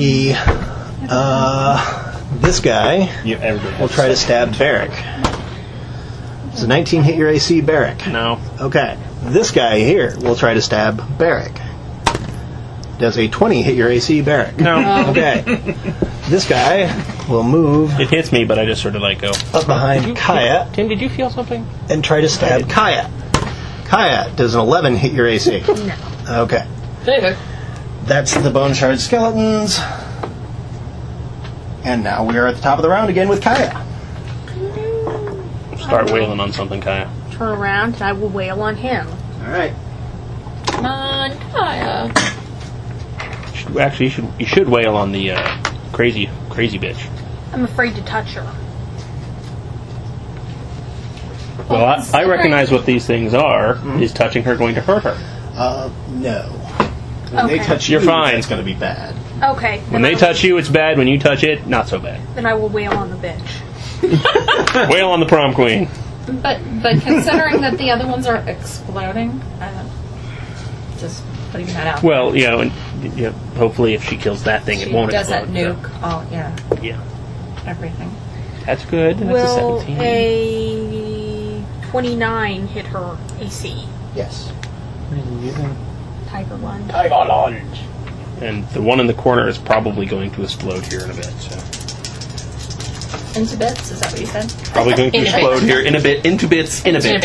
This guy Everybody will has try to second. stab Barrick. Does a 19 hit your AC, Barrick? No. Okay. This guy here will try to stab Barrick. Does a 20 hit your AC, Barrick? No. Okay. This guy will move It hits me, but I just sort of like go. up behind Kaya Tim, did you feel something? and try to stab Kaya. Kaya, does an 11 hit your AC? No. Okay. That's the Bone Shard Skeletons. And now we are at the top of the round again with Kaya. Start wailing on something, Kaya. Turn around and I will wail on him. All right. Come on, Kaya. Actually, you should wail on the crazy bitch. I'm afraid to touch her. Well, I recognize what these things are. Is touching her going to hurt her? No. When they Okay. touch You're you, fine. it's going to be bad. Okay. When they touch you, it's bad. When you touch it, not so bad. Then I will wail on the bitch. Wail on the prom queen. But considering that the other ones are exploding, just putting that out. Well, and hopefully, if she kills that thing, She it won't doesn't explode. nuke. Oh yeah, Yeah, everything. that's good. That's Will a 17. a 29 hit her AC? Yes. Tiger lunge. And the one in the corner is probably going to explode here in a bit. So Into bits? Is that what you said? probably going to In a bit. explode here in a bit, into bits, in a bit,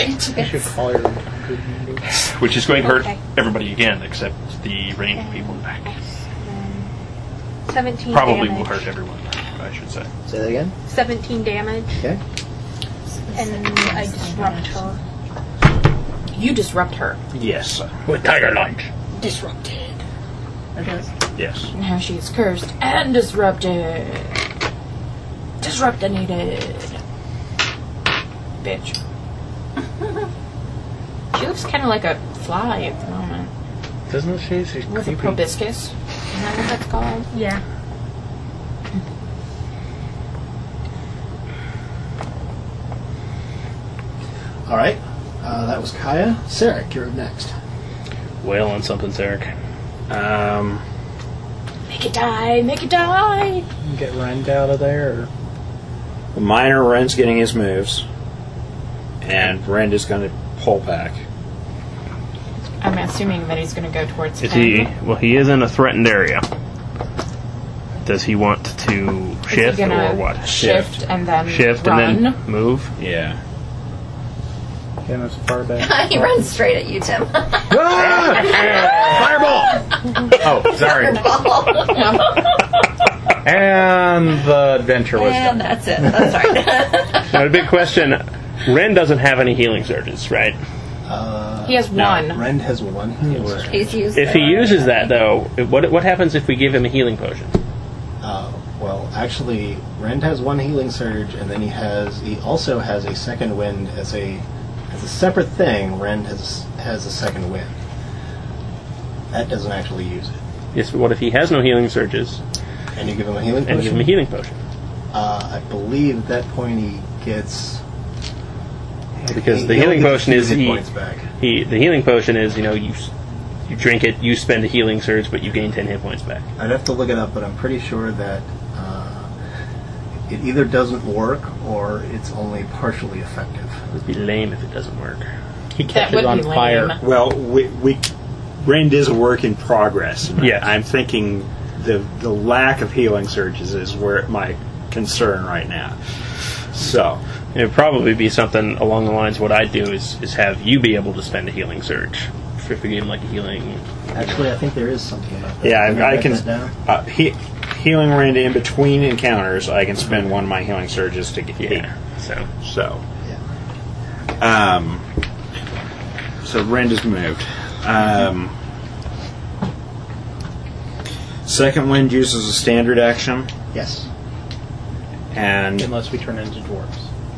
which is going to hurt Okay. everybody again, except the ranged people in the back. 17 Probably damage. will hurt everyone, I should say. Say that again. 17 damage. Okay. And I disrupt her. You disrupt her. Yes. With Tiger Lunge. Disrupted. Yes. Now she's cursed and disrupted. Disruptinated. Bitch. She looks kind of like a fly at the moment. Doesn't she? She's With a creepy. proboscis. Isn't that what that's called? Yeah. All right. That was Kaya. Sarek, you're up next. Wail on something, Sarek. Make it die! Make it die! Get Rend out of there. The minor Ren's getting his moves, and Ren is going to pull back. I'm assuming that he's going to go towards Is him. he? Well, he is in a threatened area. Does he want to Is he shift gonna or what? Shift and then Shift run. and then move. Yeah. Getting as far back. He runs straight at you, Tim. Fireball! Oh, sorry. And the adventure was And done. that's it. That's right. Now, the big question: Ren doesn't have any healing surges, right? He has one. Rend has one. He's used If he uses that, though, what happens if we give him a healing potion? Well, actually, Rend has one healing surge, and then he also has a second wind as a separate thing. Rend has a second wind. That doesn't actually use it. Yes, but what if he has no healing surges And you give him a healing and potion? give him a healing potion? I believe at that point he gets... Because the he only healing gets potion a few is hit he. points back. The healing potion is you drink it, you spend a healing surge, but you gain 10 hit points back. I'd have to look it up, but I'm pretty sure that it either doesn't work or it's only partially effective. It would be lame if it doesn't work. He That catches would on be fire. lame. Well, Rend is a work in progress. And Yes. I'm thinking the lack of healing surges is where my concern right now. So, It would probably be something along the lines of what I'd do is have you be able to spend a healing surge. If we give him like a healing... Actually, I think there is something about that. yeah, Let me I write can. that down. Healing Rend in between encounters, I can spend one of my healing surges to get heat. So So Rend is moved. Second wind uses a standard action, Yes. and Unless we turn into dwarves.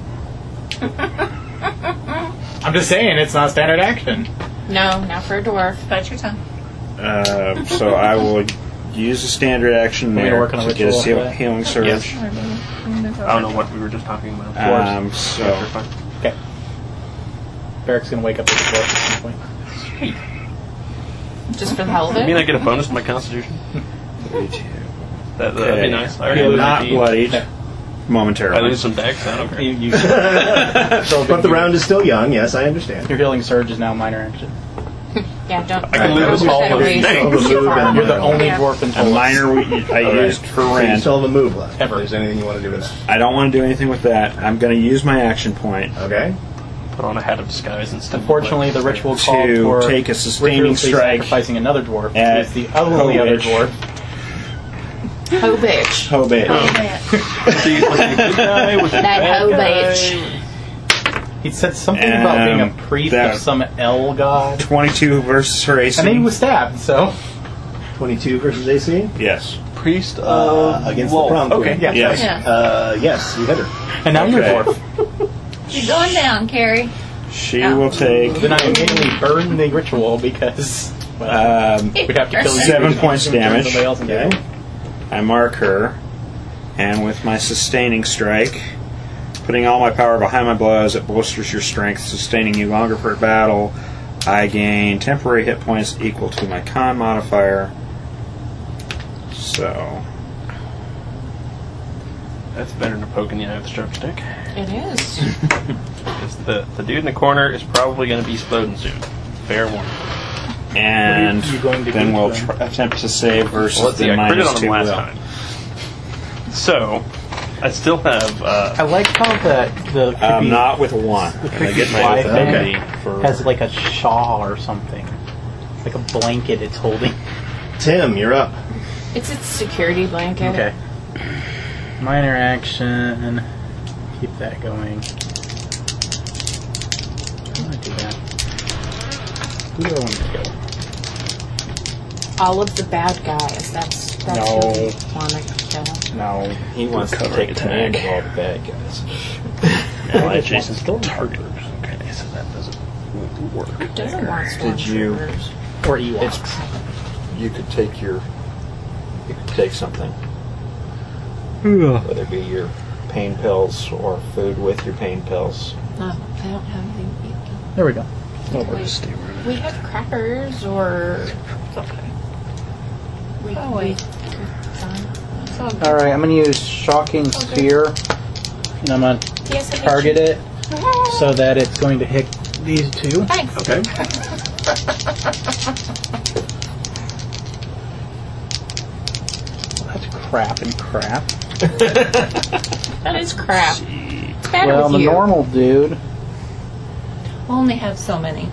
I'm just saying, it's not standard action. No, not for a dwarf. Bite your tongue. so I will use a standard action Want me to there work on a to get a ritual for that? healing surge. Yes. I don't know what we were just talking about. So You're fine. Okay. Barrick's gonna wake up with a dwarf at some point. Just for the hell of You mean I it. get a bonus to my constitution? 32. That'd be Okay. nice. I I already am lose not a D. bloodied I momentarily. lose some dex. I don't care. But the round is still young, yes, I understand. Your healing surge is now minor action. Yeah, don't. I can That was lose your all second of wind. these. You still have a move and- You're the only Yeah. dwarf in A total. minor I used for So you Rend. still have a move left. Ever. If there's anything you want to do with that. I don't want to do anything with that. I'm going to use my action point Okay. Put on a hat of disguise instead. Unfortunately, the ritual called to for take a sustaining ritually strike sacrificing another dwarf. at Is the only other Hovich. dwarf. Ho bitch. Oh, babe. That ho bitch. He said something about being a priest that- of some L god. 22 versus her AC. And then he was stabbed, so. 22 versus AC? Yes. Priest Against Wolf. the prom queen. Okay, yeah. Yes. Yes, you hit her. And now you're a Okay. dwarf. You're going down, Carrie. She will take Then I immediately burn the ritual because we'd have to kill you. 7 points and turn damage. somebody else into Okay. I mark her, and with my sustaining strike, putting all my power behind my blows, it bolsters your strength, sustaining you longer for battle. I gain temporary hit points equal to my con modifier. So, That's better than poking the eye with a sharp stick. It is. Because the dude in the corner is probably going to be exploding soon. Fair warning. and What are you going to then do we'll to them? attempt to save versus Well, let's see, the I critted minus on 2 him last will. time. So, I still have. I like how the creepy, Not with a 1. the I creepy get my fly affinity thing for. has like a shawl or something. Like a blanket it's holding. Tim, you're up. It's its security blanket. Okay. Minor action. Keep that going. How do I do that? Who do I want to kill? All of the bad guys. That's No. who we want to kill. No. He wants to take command of all the bad guys. Now Jason's the target. Okay, so that doesn't work. Who doesn't want Did you? stormtroopers? Or Ewoks. It's. You could take your. You could take something. Whether it be your pain pills or food with your pain pills. No, I don't have any. There we go. We have crackers or. Oh, wait. Alright, I'm going to use Shocking Sphere. And I'm going to Yes, I target it so that it's going to hit these two. Thanks. Okay. That's crap and crap. That is crap. It's bad Well, with the you. normal dude We'll only have so many.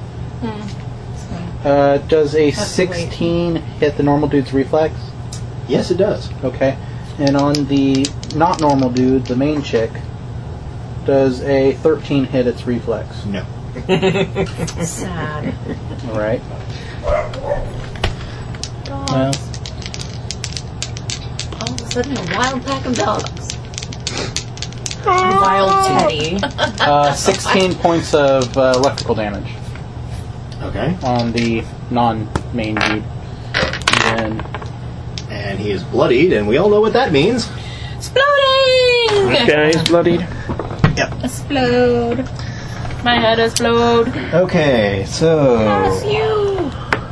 does a Have to 16 hit the normal dude's reflex? Yes, it does. Okay. And on the not normal dude, the main chick, does a 13 hit its reflex? No. Sad. Alright. Well, All of a sudden, a wild pack of dogs. Wild Teddy. 16 points of electrical damage Okay. on the non-main dude. And he is bloodied, and we all know what that means. Exploding! This guy's bloodied. Explode. My head explode. Okay, so... That's you.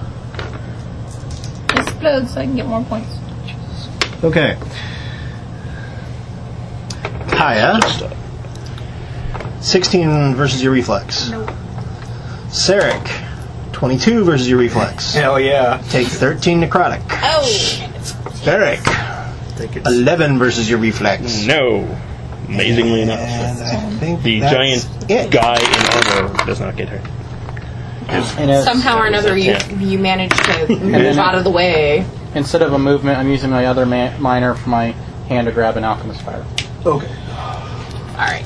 Explode so I can get more points. Okay. Kaya. 16 versus your reflex. Nope. Sarek. 22 versus your reflex. Hell yeah. Take 13 necrotic. Oh! Sarek. 11 versus your reflex. No. Amazingly enough. And I think The that's giant it. guy in armor does not get hurt. Somehow or another, you managed to move out of the way. Instead of a movement, I'm using my other minor for my hand to grab an alchemist fire. Okay. Alright.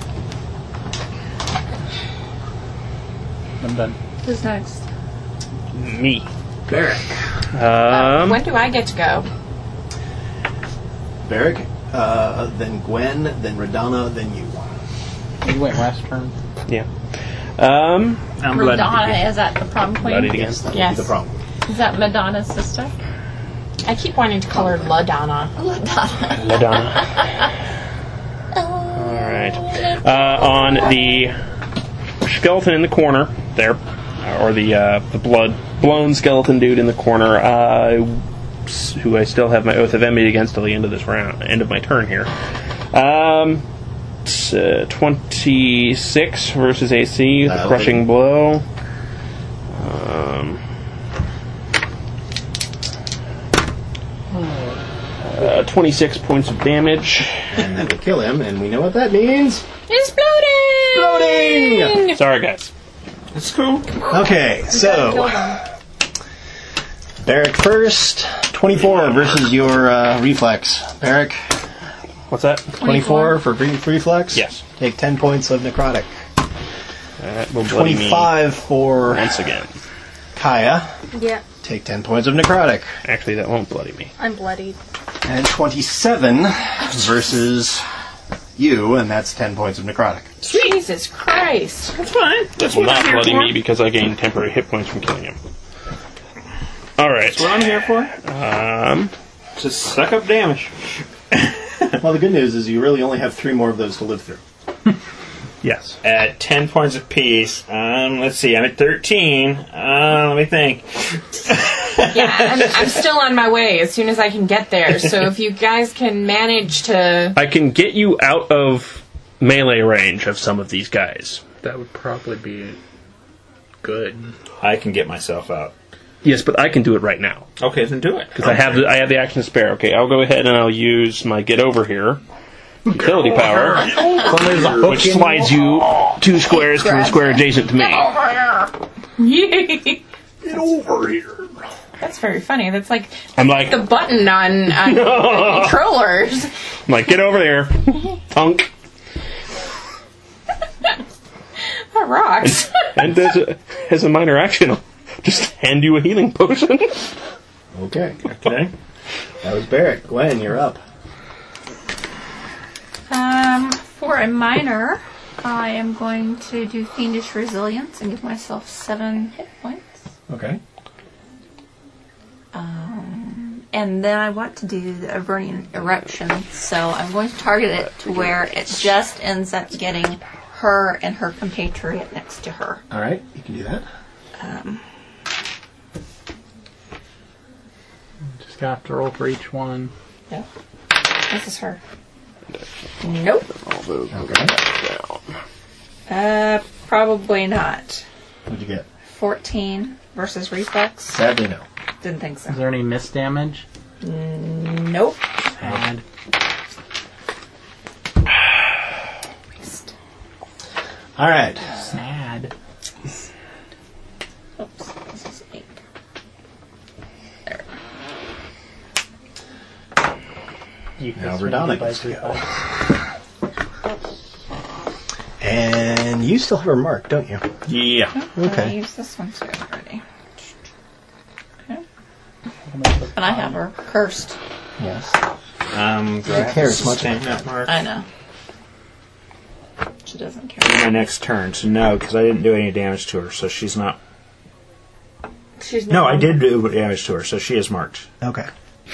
I'm done. Who's next? Me. Barrick. When do I get to go? Barrick, then Gwen, then Radana, then you. You went last turn. Yeah. I'm bloodied Madonna again. is at the prom queen. Bloodied again. Yes, that would Yes. be the problem. Is that Madonna's sister? I keep wanting to call her LaDonna. Madonna. Alright. On the skeleton in the corner there, or the blown skeleton dude in the corner, who I still have my Oath of Enmity against till the end of this round, end of my turn here. 26 versus AC, the crushing blow. 26 points of damage. And that will kill him, and we know what that means. Exploding! Exploding! Sorry, guys. It's cool. Okay, so... Barrick first. 24 versus your reflex. Barrick, What's that? 24 for reflex? Yes. Take 10 points of necrotic. That will bloody me 25 for once again. Kaya. Yeah, Take 10 points of necrotic. Actually, that won't bloody me. I'm bloodied. And 27 versus you, and that's 10 points of necrotic. Jesus Christ. That's fine. That will not bloody me because I gain temporary hit points from killing him. Alright. That's what I'm here for. Just suck up damage. Well, the good news is you really only have 3 more of those to live through. Yes. At 10 points apiece. Let's see. I'm at 13. Let me think. Yeah, I'm still on my way as soon as I can get there. So if you guys can manage to... I can get you out of melee range of some of these guys. That would probably be good. I can get myself out. Yes, but I can do it right now. Okay, then do it. Because I have the action to spare. Okay, I'll go ahead and I'll use my get over here. Utility power. Which slides you 2 squares to the square adjacent to me. Yay! Get over here. That's very funny. That's like I'm like, the button on controllers. I'm like, get over there, punk. That rocks. And as a minor action, I'll just hand you a healing potion. Okay. Okay. That was Barrett. Gwen, you're up. For a minor, I am going to do Fiendish Resilience and give myself 7 hit points. Okay. And then I want to do the Avernian Eruption, so I'm going to target it to where it just ends up getting her and her compatriot next to her. All right, you can do that. Just have to roll for each one. No. This is her. Nope. Probably not. What'd you get? 14 versus reflex. Sadly, no. Didn't think so. Is there any miss damage? Nope. Sad. All right. Sad. Oops. This is 8. There. Now Radonna gets to go. And you still have her marked, don't you? Yeah. I Okay. used this one too already. Okay. And I have her cursed. Yes. Don't care as much about that mark. I know. She doesn't care. My next turn, so no, because I didn't do any damage to her, so she's not. She's No, not I did do damage to her, so she is marked. Okay.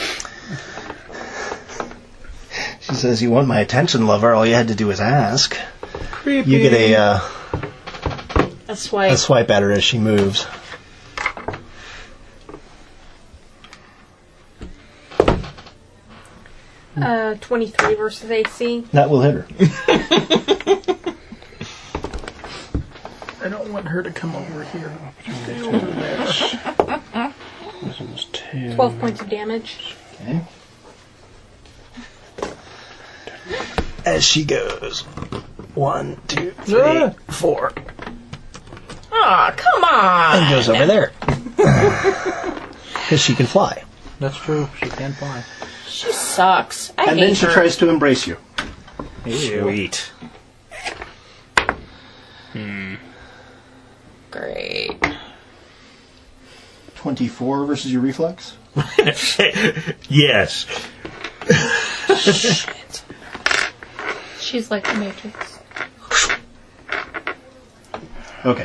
She says, "You want my attention, lover? All you had to do was ask." Creepy. You get a swipe. a swipe at her as she moves. Uh, 23 versus AC. That will hit her. I don't want her to come over here. 12 points of damage. Okay. As she goes, 1, 2, 3, 4, Aw, come on! and goes over there because she can fly. That's true. She can fly. She sucks. I And hate then she her. tries to embrace you. Sweet. Great. 24 versus your reflex. Yes. Shit. She's like the Matrix. Okay.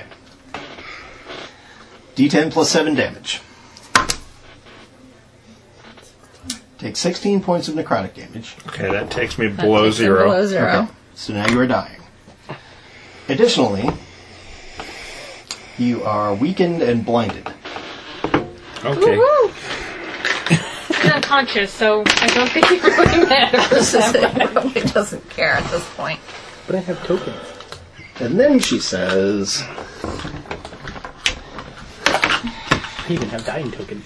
D10 plus 7 damage. Take 16 points of necrotic damage. Okay, that takes me below Takes him 0. Below 0. Okay. So now you are dying. Additionally, you are weakened and blinded. Okay. Woo-hoo! You're unconscious, so I don't think he really matters. It probably doesn't care at this point. But I have tokens. And then she says, I even have dying tokens.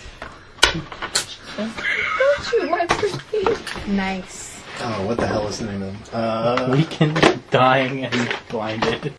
Don't you like her feet? Nice. oh, what the hell is the name of them? Weakened, dying, and blinded.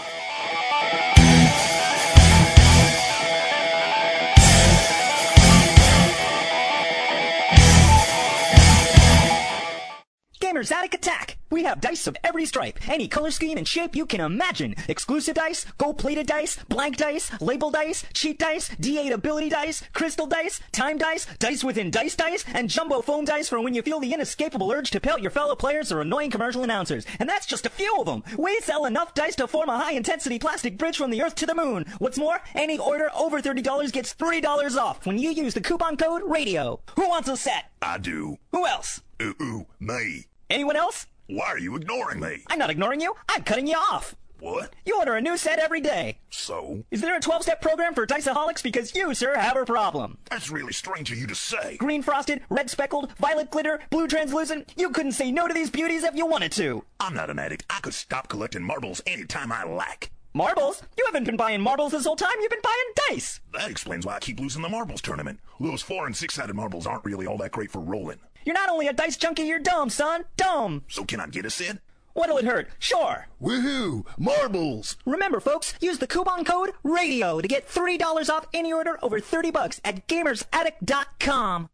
Gamers Attic Attack! We have dice of every stripe, any color scheme and shape you can imagine. Exclusive dice, gold-plated dice, blank dice, label dice, cheat dice, D8 ability dice, crystal dice, time dice, dice within dice dice, and jumbo foam dice for when you feel the inescapable urge to pelt your fellow players or annoying commercial announcers. And that's just a few of them. We sell enough dice to form a high-intensity plastic bridge from the Earth to the Moon. What's more, any order over $30 gets $3 off when you use the coupon code RADIO. Who wants a set? I do. Who else? Me. Anyone else? Why are you ignoring me? I'm not ignoring you. I'm cutting you off. What? You order a new set every day. So? Is there a 12-step program for Diceaholics? Because you, sir, have a problem. That's really strange of you to say. Green frosted, red speckled, violet glitter, blue translucent. You couldn't say no to these beauties if you wanted to. I'm not an addict. I could stop collecting marbles anytime I like. Marbles? You haven't been buying marbles this whole time. You've been buying dice. That explains why I keep losing the marbles tournament. Those 4- and 6-sided marbles aren't really all that great for rolling. You're not only a dice junkie, you're dumb, son. Dumb. So can I get a set? What'll it hurt? Sure. Woohoo! Marbles! Remember, folks, use the coupon code RADIO to get $3 off any order over $30 at GamersAddict.com.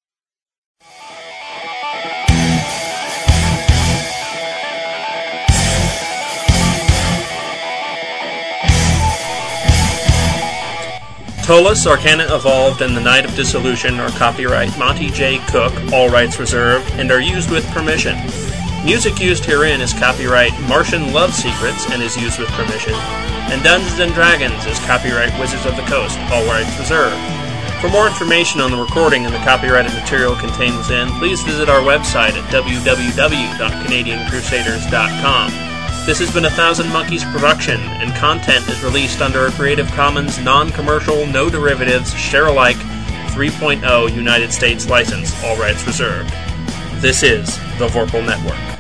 Ptolus, Arcana Evolved, and the Night of Dissolution are copyright Monty J. Cook, all rights reserved, and are used with permission. Music used herein is copyright Martian Love Secrets and is used with permission, and Dungeons & Dragons is copyright Wizards of the Coast, all rights reserved. For more information on the recording and the copyrighted material contained within, please visit our website at www.canadiancrusaders.com. This has been a Thousand Monkeys production, and content is released under a Creative Commons non-commercial, no derivatives, share-alike 3.0 United States license, all rights reserved. This is the Vorpal Network.